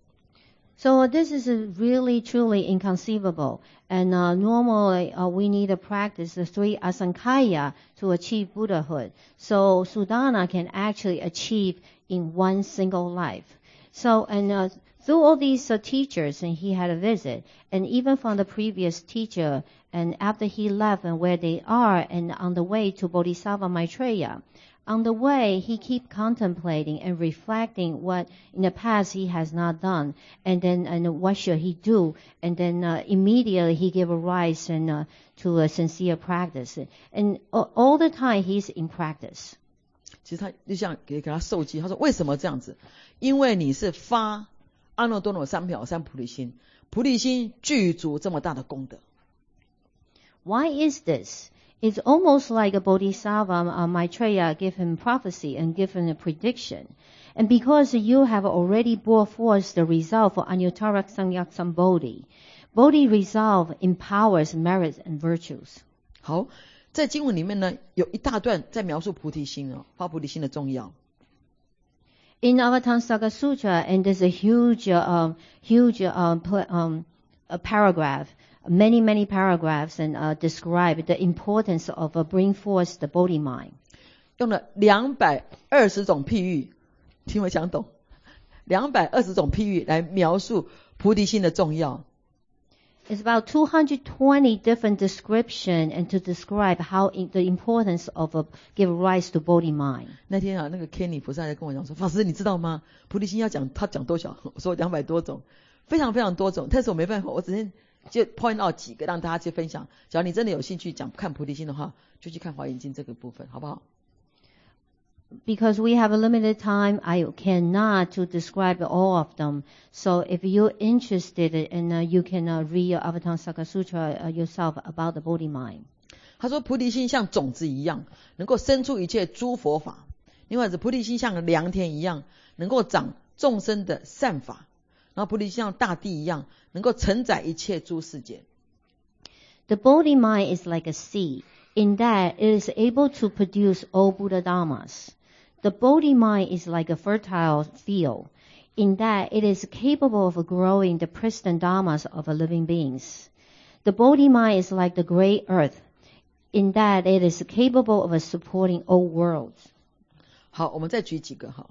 So this is really, truly inconceivable. And uh, normally uh, we need to practice the three asankaya to achieve Buddhahood. So Sudana can actually achieve in one single life. So, and uh, through all these uh, teachers, and he had a visit, and even from the previous teacher, and after he left and where they are, and on the way to Bodhisattva Maitreya, on the way, he keep contemplating and reflecting what in the past he has not done, and then and what should he do, and then uh, immediately he gave a rise and uh, to a sincere practice, and uh, all the time he's in practice. 其实他就像给给他受记，他说为什么这样子？因为你是发阿耨多罗三藐三菩提心，菩提心具足这么大的功德。 Why is this? It's almost like a Bodhisattva uh, Maitreya give him prophecy and give him a prediction. And because you have already brought forth the resolve for Anuttara Samyak Sambodhi, Bodhi resolve empowers merits and virtues. 好，在经文里面呢，有一大段在描述菩提心哦，发菩提心的重要。 In Avatamsaka Sutra, and there's a huge, uh, huge uh, pl- um, a paragraph. Many, many paragraphs and uh, describe the importance of uh, bring forth the Bodhi mind. 用了两百二十种譬喻，听我讲懂，两百二十种譬喻来描述菩提心的重要。 It's about two hundred twenty different description and to describe how in, the importance of uh, give rise to Bodhi mind. 那天啊，那个 Kenny 菩萨在跟我讲说，法师你知道吗？菩提心要讲，他讲多少？我说两百多种，非常非常多种。但是我没办法，我只能就 point out 几个让大家去分享。只要你真的有兴趣讲看菩提心的话，就去看华严经这个部分，好不好？ Because we have a limited time, I cannot to describe all of them. So if you're interested, and uh, you can uh, read Avatamsaka Sutra uh, yourself about the Bodhi mind. 他说菩提心像种子一样，能够生出一切诸佛法。另外是菩提心像良田一样，能够长众生的善法。然后菩提心像大地一样，能够承载一切诸世界。 The Bodhi mind is like a seed, in that it is able to produce all Buddha Dhammas. The Bodhi mind is like a fertile field, in that it is capable of growing the pristine Dhammas of living beings. The Bodhi mind is like the great earth, in that it is capable of supporting all worlds. 好，我们再举几个哈。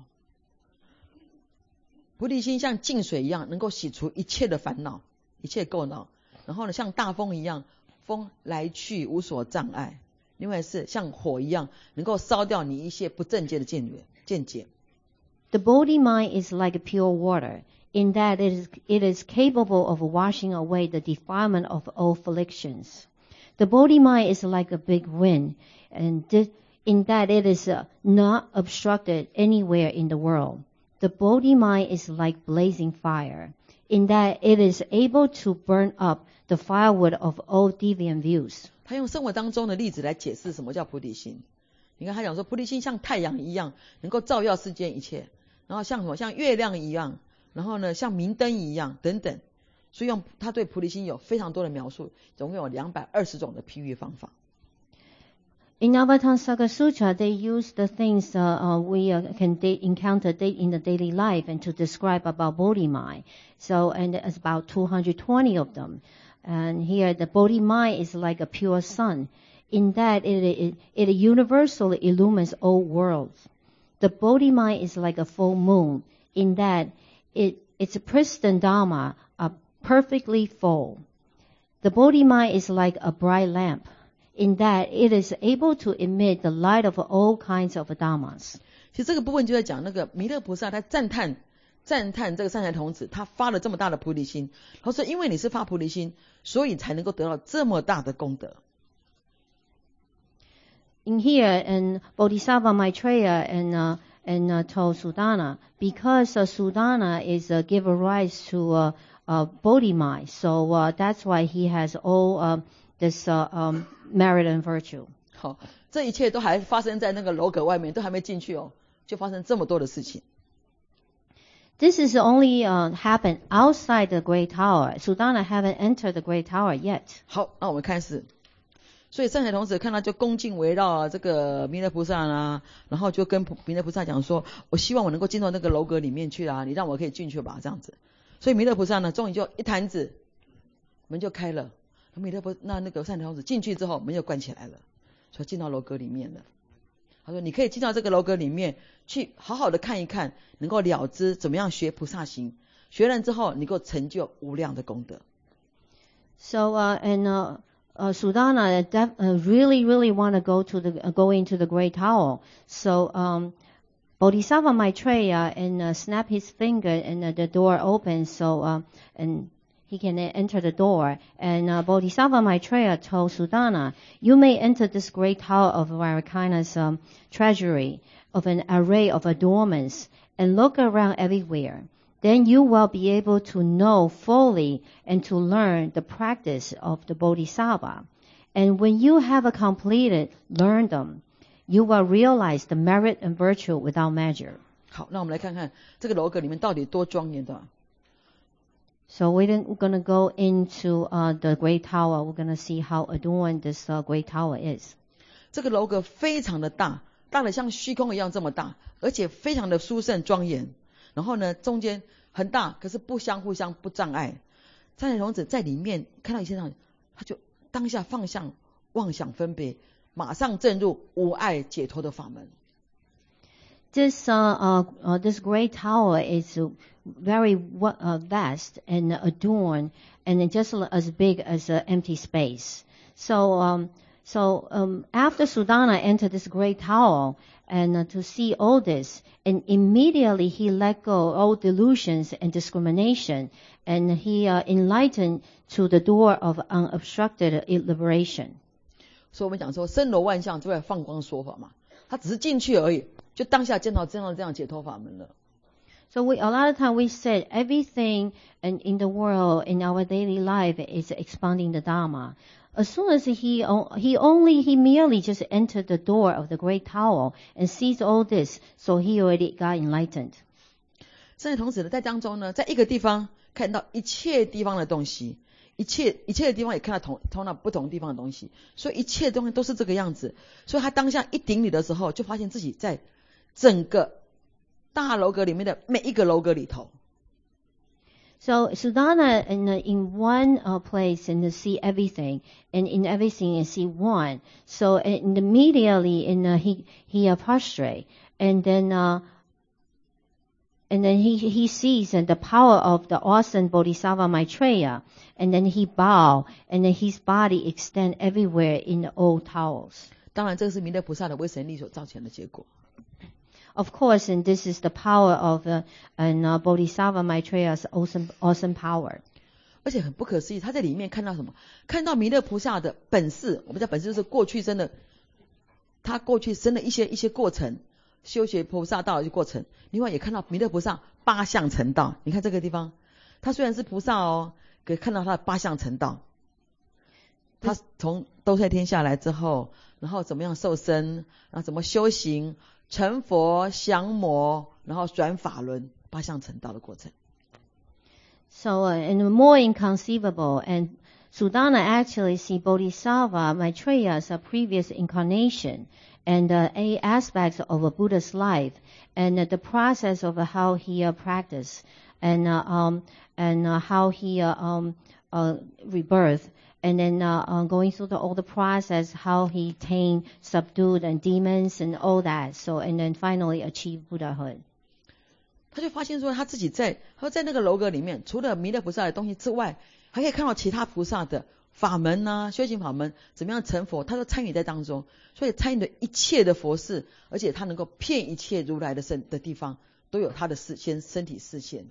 菩提心像净水一样，能够洗除一切的烦恼，一切垢恼。然后呢，像大风一样，风来去无所障碍。另外是像火一样，能够烧掉你一些不正见的见见解。 The Bodhi mind is like pure water, in that it is, it is capable of washing away the defilement of all afflictions. The Bodhi mind is like a big wind, and this, in that it is uh, not obstructed anywhere in the world. The Bodhi mind is like blazing fire, in that it is able to burn up the firewood of all deviant views. 他用生活当中的例子来解释什么叫菩提心。你看他讲说，菩提心像太阳一样，能够照耀世间一切，然后像什么，像月亮一样，然后呢，像明灯一样等等。所以用他对菩提心有非常多的描述，总共有两百二十种的譬喻方法。 In Avatamsaka Sutra, they use the things uh, uh, we uh, can da- encounter da- in the daily life and to describe about Bodhi mind. So, and it's about two hundred twenty of them. And here, the Bodhi mind is like a pure sun, in that it, it, it universally illumines all worlds. The Bodhi mind is like a full moon, in that it, its pristine Dharma are perfectly full. The Bodhi mind is like a bright lamp, in that it is able to emit the light of all kinds of dhammas. 其实这个部分就在讲那个弥勒菩萨，他赞叹赞叹这个善财童子，他发了这么大的菩提心。他说，因为你是发菩提心，所以才能够得到这么大的功德。 In here, and Bodhisattva Maitreya and uh, and uh, told Sudana, because uh, Sudana is uh, give a rise to uh, uh, Bodhi mind, so uh, that's why he has all uh, this uh, um, merit and virtue. 好，这一切都还发生在那个楼阁外面，都还没进去哦，就发生这么多的事情。 This is only uh, happened outside the Great Tower. Sudana haven't entered the Great Tower yet. 好，那我们开始。所以上海童子看到就恭敬围绕这个弥勒菩萨啦，然后就跟弥勒菩萨讲说：“我希望我能够进到那个楼阁里面去啦，你让我可以进去吧。”这样子。所以弥勒菩萨呢，终于就一弹指，门就开了。弥勒菩那那个上海童子进去之后，门就关起来了，所以进到楼阁里面了。他说：“你可以进到这个楼阁里面去，好好的看一看，能够了知怎么样学菩萨行。学完之后，你够成就无量的功德。” So uh, and uh, uh, Sudana def- uh, really, really want to go to the uh, go into the Great Tower. So um, Bodhisattva Maitreya and uh, snap his finger and uh, the door opens. So uh, and he can enter the door. And uh, Bodhisattva Maitreya told Sudana, "You may enter this great tower of Vairocana's um, treasury of an array of adornments and look around everywhere. Then you will be able to know fully and to learn the practice of the Bodhisattva. And when you have completed, learn them, you will realize the merit and virtue without measure." 好，那我们来看看这个楼阁里面到底多庄严的。 So we're going to go into uh, the Great Tower. We're going to see how adorned this uh, Great Tower is. 这个楼阁非常的大，大的像虚空一样这么大，而且非常的殊胜庄严。然后呢，中间很大，可是不相互相不障碍。上海童子在里面看到一切上，他就当下放下妄想分别，马上证入无碍解脱的法门。 This uh, uh, uh, this great tower is uh, very uh, vast and adorned, and just as big as an empty space. So, um, so um, after Sudana entered this great tower, and uh, to see all this, and immediately he let go all delusions and discrimination, and he uh, enlightened to the door of unobstructed liberation. 所以我们讲说，森罗万象就在放光说法嘛，他只是进去而已，就当下见到这样这样解脱法门了。 So we, a lot of time we said everything in, in the world, in our daily life, is expanding the Dharma. As soon as he he only he merely just entered the door of the great tower and sees all this, so he already got enlightened. 圣人童子呢，在当中呢，在一个地方看到一切地方的东西，一切一切的地方也看到同同样不同地方的东西，所以一切东西都是这个样子。所以他当下一顶礼的时候，就发现自己在整个大楼阁里面的每一个楼阁里头。 So Sudana in, uh, in one uh, place and uh, see everything, and in everything and see one. So and immediately in uh, he he uh, prostrate, and then uh, and then he he sees uh, the power of the awesome Bodhisattva Maitreya, and then he bow, and then his body extend everywhere in the old towers. 当然，这个是弥勒菩萨的威神力所造成的结果。 Of course, and this is the power of uh, and, uh, Bodhisattva Maitreya's awesome, awesome power. 而且很不可思议，他在里面看到什么？看到弥勒菩萨的本事，我们讲本事就是过去生的，他过去生的一些一些过程，修学菩萨道的一些过程。另外也看到弥勒菩萨八相成道。你看这个地方，他虽然是菩萨哦，可以看到他的八相成道。他从兜率天下来之后，然后怎么样受身，然后怎么修行。成佛降魔，然后转法轮，八相成道的过程。 So, uh, and more inconceivable, and Sudana actually see Bodhisattva Maitreya's uh, previous incarnation, and uh, eight aspects of a Buddha's life, and uh, the process of uh, how he uh, practiced, and uh, um, and uh, how he uh, um, uh, rebirth. And then uh, uh, going through the, all the process, how he tamed, subdued, and demons and all that. So and then finally achieve Buddhahood. 他就发现说，他自己在，他说在那个楼阁里面，除了弥勒菩萨的东西之外，还可以看到其他菩萨的法门啊，修行法门，怎么样成佛，他都参与在当中。所以参与的一切的佛事，而且他能够骗一切如来的身的地方，都有他的视线，身体视线。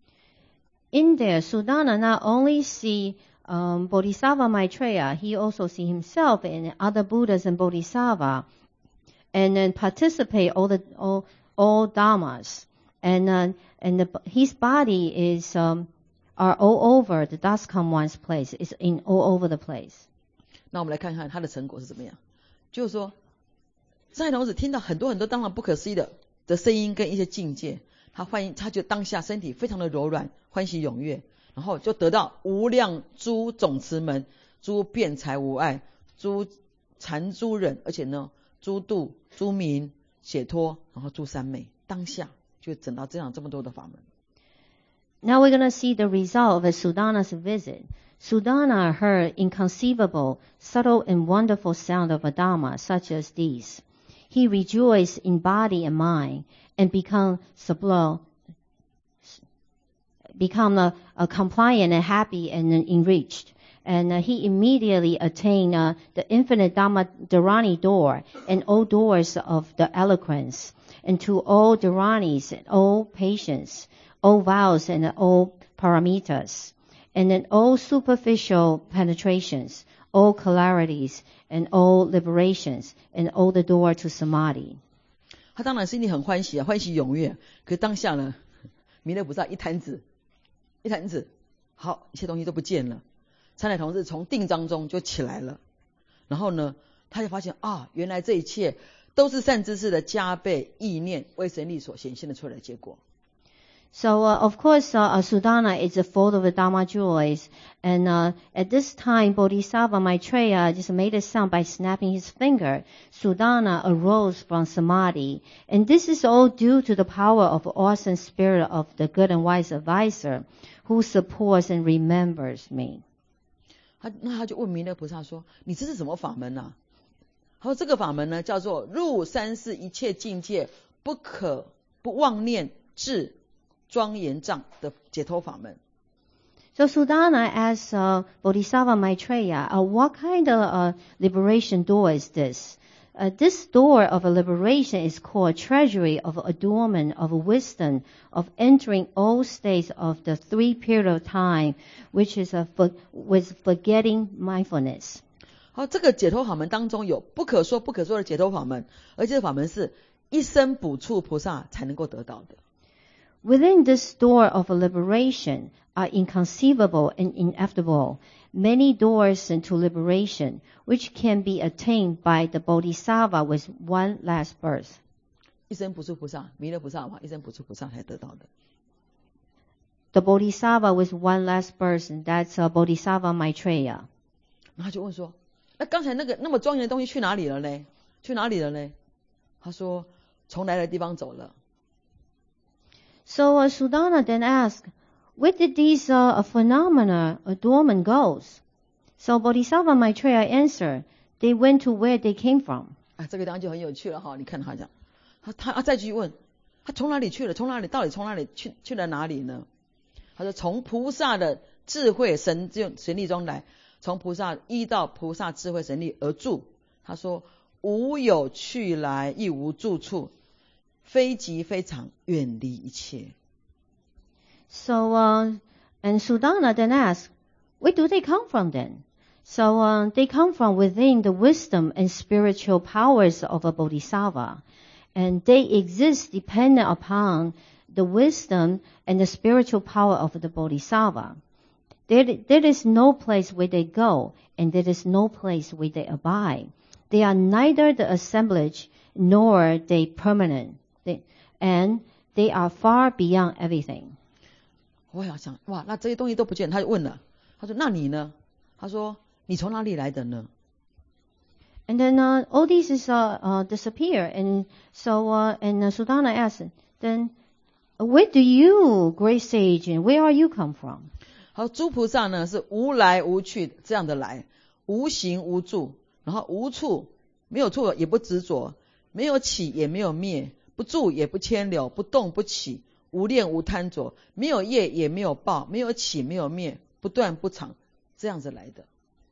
In there, Sudana not only see Um, Bodhisattva Maitreya, he also see himself and other Buddhas and Bodhisattva, and then participate all the all, all dharmas, and uh, and the, his body is um, are all over the Dascom one's place. It's in all over the place. 那我们来看看他的成果是怎么样。 就是说，上海童子听到很多很多当然不可思议的的声音跟一些境界，他欢迎，他就当下身体非常的柔软，欢喜踊跃，然后就得到无量诸总持门，诸辩才无碍，诸禅诸忍，而且呢，诸度诸民解脱，然后诸三昧，当下就整到这样这么多的法门。 Now we're going to see the result of a Sudana's visit. Sudana heard inconceivable, subtle, and wonderful sound of a Dharma such as these. He rejoiced in body and mind, and become sublo, become uh, uh, compliant and happy and uh, enriched. And uh, he immediately attained uh, the infinite Dhamma Dharani door and all doors of the eloquence, and to all Dharanis and all patience, all vows and all paramitas, and then all superficial penetrations, all clarities, and all liberations, and all the door to samadhi. 他当然心里很欢喜啊，欢喜踊跃。可是当下呢，弥勒菩萨一弹指，一弹指，好，一切东西都不见了。参乃同志从定章中就起来了，然后呢，他就发现啊，原来这一切都是善知识的加倍意念为神力所显现的出来的结果。 So, uh, of course, uh, Sudana is full of the Dharma joys. And uh, at this time, Bodhisattva Maitreya just made a sound by snapping his finger. Sudana arose from samadhi. And this is all due to the power of awesome spirit of the good and wise advisor who supports and remembers me. 他那他就问弥勒菩萨说：“你这是什么法门啊？”他说：“这个法门呢，叫做入三世一切境界不可不妄念智庄严藏的解脱法门。” So Sudana asked uh, Bodhisattva Maitreya, uh, what kind of uh, liberation door is this? Uh, this door of a liberation is called treasury of adornment, of wisdom, of entering all states of the three period of time, which is a for, with forgetting mindfulness. 好，这个解脱法门当中有不可说不可说的解脱法门，而这个法门是一生补处菩萨才能够得到的。 Within this door of liberation are inconceivable and ineffable many doors into liberation, which can be attained by the Bodhisattva with one last birth. 一生补处菩萨，弥勒菩萨嘛，一生补处菩萨才得到的。 The Bodhisattva with one last birth, and that's uh, Bodhisattva Maitreya. 然后他就问说：“那刚才那个那么庄严的东西去哪里了呢？去哪里了呢？”他说：“从来的地方走了。” So uh, Sudana then asked, where did these uh, phenomena adornment goes? So Bodhisattva Maitreya answered, they went to where they came from. 啊，这个地方就很有趣了哈！你看他讲，他他啊再继续问，他从哪里去了？从哪里到底从哪里去去了哪里呢？他说从菩萨的智慧神神力中来，从菩萨依到菩萨智慧神力而住。他说无有去来，亦无住处。非即非常，远离一切。 So, uh, and Sudana then asked, where do they come from then? So, uh, they come from within the wisdom and spiritual powers of a Bodhisattva. And they exist dependent upon the wisdom and the spiritual power of the Bodhisattva. There, there is no place where they go, and there is no place where they abide. They are neither the assemblage nor they permanent. They, and they are far beyond everything. 我想想，哇，那这些东西都不见，他就问了，他说：“那你呢？”他说：“你从哪里来的呢？” And then uh, all these is uh, uh, disappear, and so uh, and uh, Sudana asked, then where do you, great sage, and where are you come from? 好，诸菩萨呢是无来无去这样的来，无行无住，然后无处，没有处也不执着，没有起也没有灭。不住也不牵留，不动不起，无恋无贪着，没有业也没有报，没有起没有灭，不断不长，这样子来的。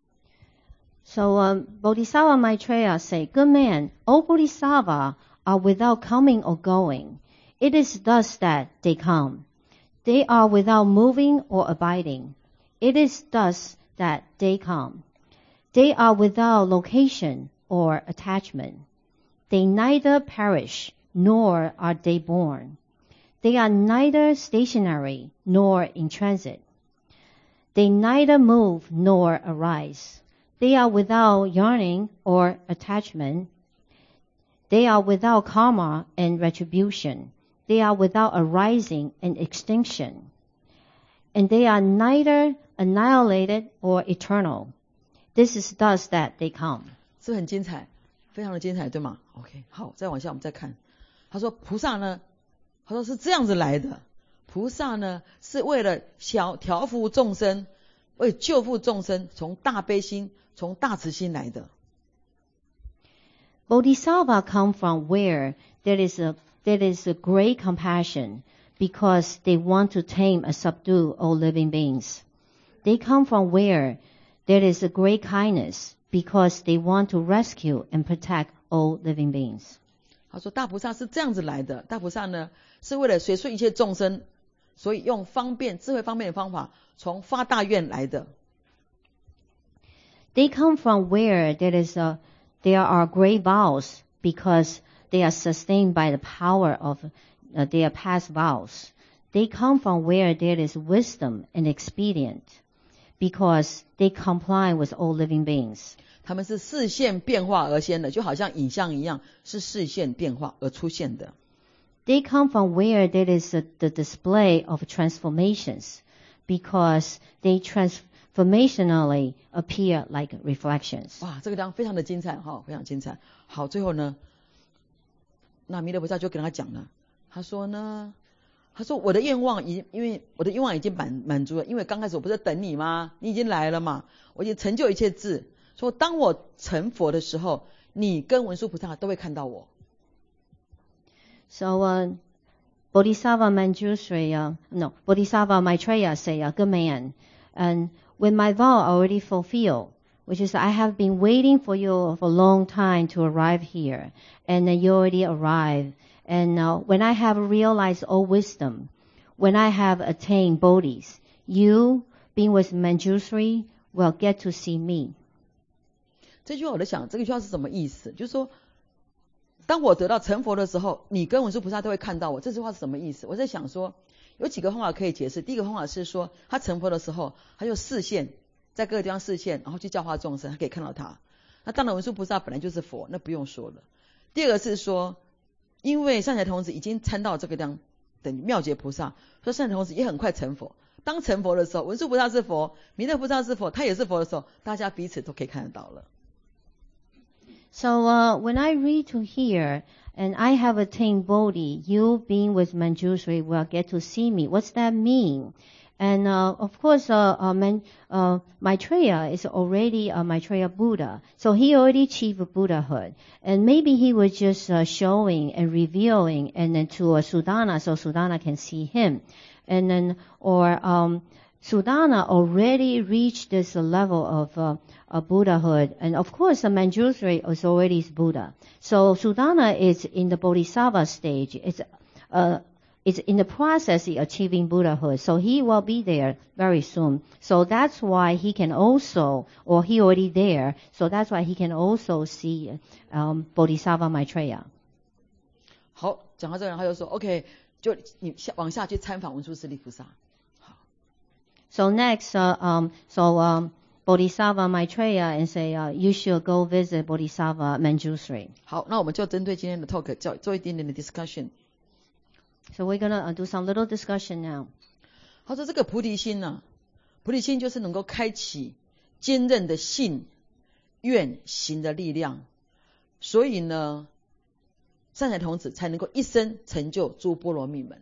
So um, Bodhisattva Maitreya say, good man, all Bodhisattva are without coming or going. It is thus that they come. They are without moving or abiding. It is thus that they come. They are without location or attachment. They neither perish nor are they born. They are neither stationary nor in transit. They neither move nor arise. They are without yearning or attachment. They are without karma and retribution. They are without arising and extinction. And they are neither annihilated or eternal. This is thus that they come. 是不是很精彩，非常的精彩，对吗 ？OK， 好，再往下我们再看。他说菩萨呢，他说是这样子来的。菩萨呢是为了小调伏众生，为救护众生，从大悲心、从大慈心来的。 Bodhisattva come from where there is a there is a great compassion, because they want to tame and subdue all living beings. They come from where there is a great kindness, because they want to rescue and protect all living beings. 他说大菩萨是这样子来的，大菩萨呢是为了随顺一切众生，所以用方便智慧方便的方法，从发大愿来的。 They come from where there is a there are great vows, because they are sustained by the power of uh, their past vows. They come from where there is wisdom and expedient, because they comply with all living beings. 他们是视线变化而先的，就好像影像一样，是视线变化而出现的。 They come from where there is a, the display of transformations, because they transformationally appear like reflections. 哇，这个地方非常的精彩哈、哦，非常精彩。好，最后呢，那弥勒菩萨就跟他讲了，他说呢，他说我的愿望已经，因为我的愿望已经满满足了，因为刚开始我不是在等你吗？你已经来了嘛，我已经成就一切智。说当我成佛的时候，你跟文殊菩萨都会看到我。 So, uh, Bodhisattva Manjushri, uh, no, Bodhisattva Maitreya say, uh, good man, and when my vow already fulfilled, which is I have been waiting for you for a long time to arrive here, and uh, you already arrived, and uh, when I have realized all wisdom, when I have attained bodhis, you, being with Manjushri, will get to see me. 这句话我在想，这个句话是什么意思？就是说，当我得到成佛的时候，你跟文殊菩萨都会看到我。这句话是什么意思？我在想说，有几个方法可以解释。第一个方法是说，他成佛的时候，他就视线，在各个地方视线，然后去教化众生，他可以看到他。那当然文殊菩萨本来就是佛，那不用说了。第二个是说，因为善财童子已经参到这个地方，等于妙觉菩萨，说善财童子也很快成佛。当成佛的时候，文殊菩萨是佛，弥勒菩萨是佛，他也是佛的时候，大家彼此都可以看得到了。 So uh, when I read to here, and I have attained Bodhi, you being with Manjushri will get to see me. What's that mean? And uh, of course, uh, uh, Man, uh, Maitreya is already a Maitreya Buddha, so he already achieved Buddhahood. And maybe he was just uh, showing and revealing, and then to uh, Sudana, so Sudana can see him. And then, or um, Sudana already reached this uh, level of uh, uh, Buddhahood, and of course, uh, Manjushri is already Buddha. So Sudana is in the Bodhisattva stage. It's uh, it's in the process of achieving Buddhahood, so he will be there very soon. So that's why he can also, or he already there. So that's why he can also see um, Bodhisattva Maitreya. 好，讲到这个，他就说 ，OK， 就你下往下去参访文殊师利菩萨。好 So next, uh, um, so um, Bodhisattva Maitreya and say uh, you should go visit Bodhisattva Manjushri. 好，那我们就针对今天的 talk 做做一点点的 discussion。 So we're gonna uh, do some little discussion now. 他说这个菩提心呢、啊，菩提心就是能够开启坚韧的信、愿、行的力量，所以呢，善财童子才能够一生成就诸波罗蜜门。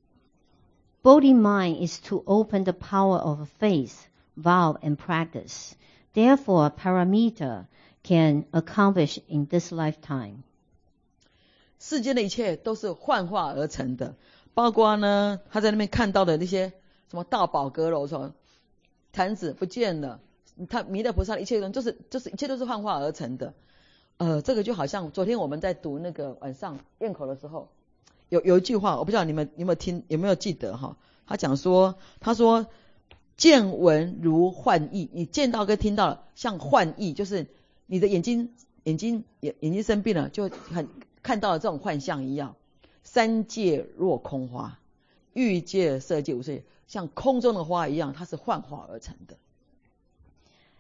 Bodhi mind is to open the power of faith, vow, and practice. Therefore, paramita can accomplish in this lifetime. 世间的一切都是幻化而成的，包括呢，他在那边看到的那些什么大宝阁楼，说坛子不见了，他弥勒菩萨的一切东西，就是就是一切都是幻化而成的。呃，这个就好像昨天我们在读那个晚上宴口的时候，有有一句话，我不知道你们有没有听，有没有记得哈？他讲说，他说见闻如幻翳，你见到跟听到像幻翳，就是你的眼睛眼睛眼眼睛生病了，就很看到了这种幻象一样。三界若空花，欲界色界无色界，像空中的花一样，它是幻化而成的。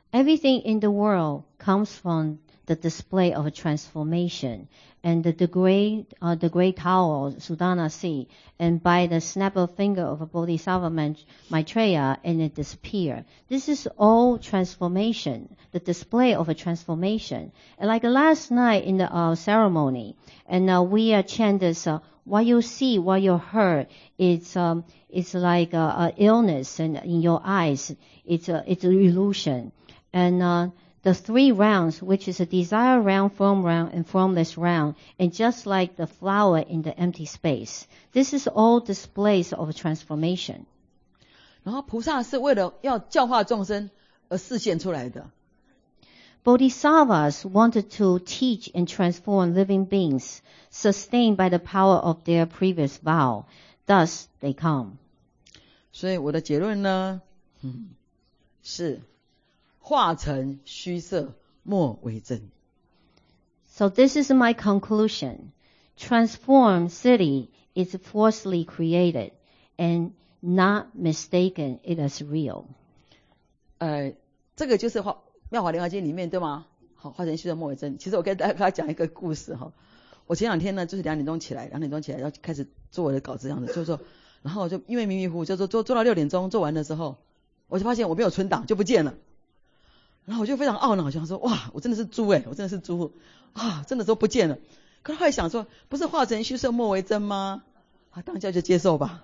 Everything in the world comes from the display of a transformation. And the, the great, uh, the great tower, Sudana Sea, and by the snap of finger of a Bodhisattva Maitreya, and it disappear. This is all transformation, the display of a transformation. And like last night in the uh, ceremony, and uh, we uh, chant this, uh, what you see, what you heard, it's um, it's like a, a illness, and in your eyes, it's a it's an illusion, and uh, the three rounds, which is a desire round, form round, and formless round, and just like the flower in the empty space, this is all displays of a transformation. 然后菩萨是为了要教化众生而示现出来的。 Bodhisattvas wanted to teach and transform living beings, sustained by the power of their previous vow. Thus they come. 所以我的结论呢，嗯，是化成虚色，莫为真。 So this is my conclusion. Transformed city is falsely created, and not mistaken it as real. 呃，这个就是化妙法莲华经里面对吗？好，化成虚色莫为真。其实我跟大家讲一个故事哈。我前两天呢，就是两点钟起来，两点钟起来要开始做我的稿子这样子，做做，然后就因为迷迷糊糊，就做做做到六点钟，做完的时候，我就发现我没有存档，就不见了。然后我就非常懊恼，想说哇，我真的是猪诶，我真的是猪啊，真的都不见了。可是后来想说，不是化成虚色莫为真吗？啊，当下就接受吧。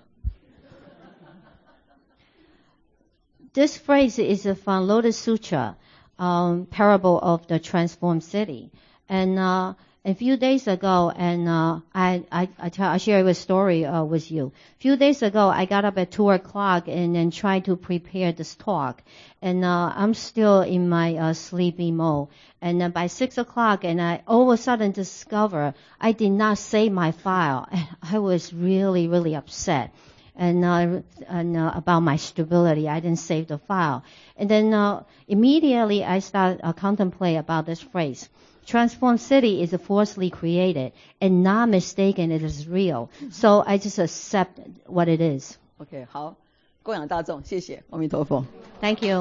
This phrase is from Lotus Sutra, um, parable of the transformed city. And uh, a few days ago, and uh, I, I, I, tell, I share a story uh, with you. A few days ago, I got up at two o'clock and then tried to prepare this talk. And uh, I'm still in my uh, sleepy mode. And uh, by six o'clock, and I all of a sudden discover I did not save my file. And I was really, really upset. And, uh, and uh, about my stability, I didn't save the file. And then uh, immediately I start uh, contemplate about this phrase. Transformed city is falsely created, and not mistaken it is real. So I just accept what it is. OK， 好，供养大众，谢谢，阿弥陀佛。 Thank you.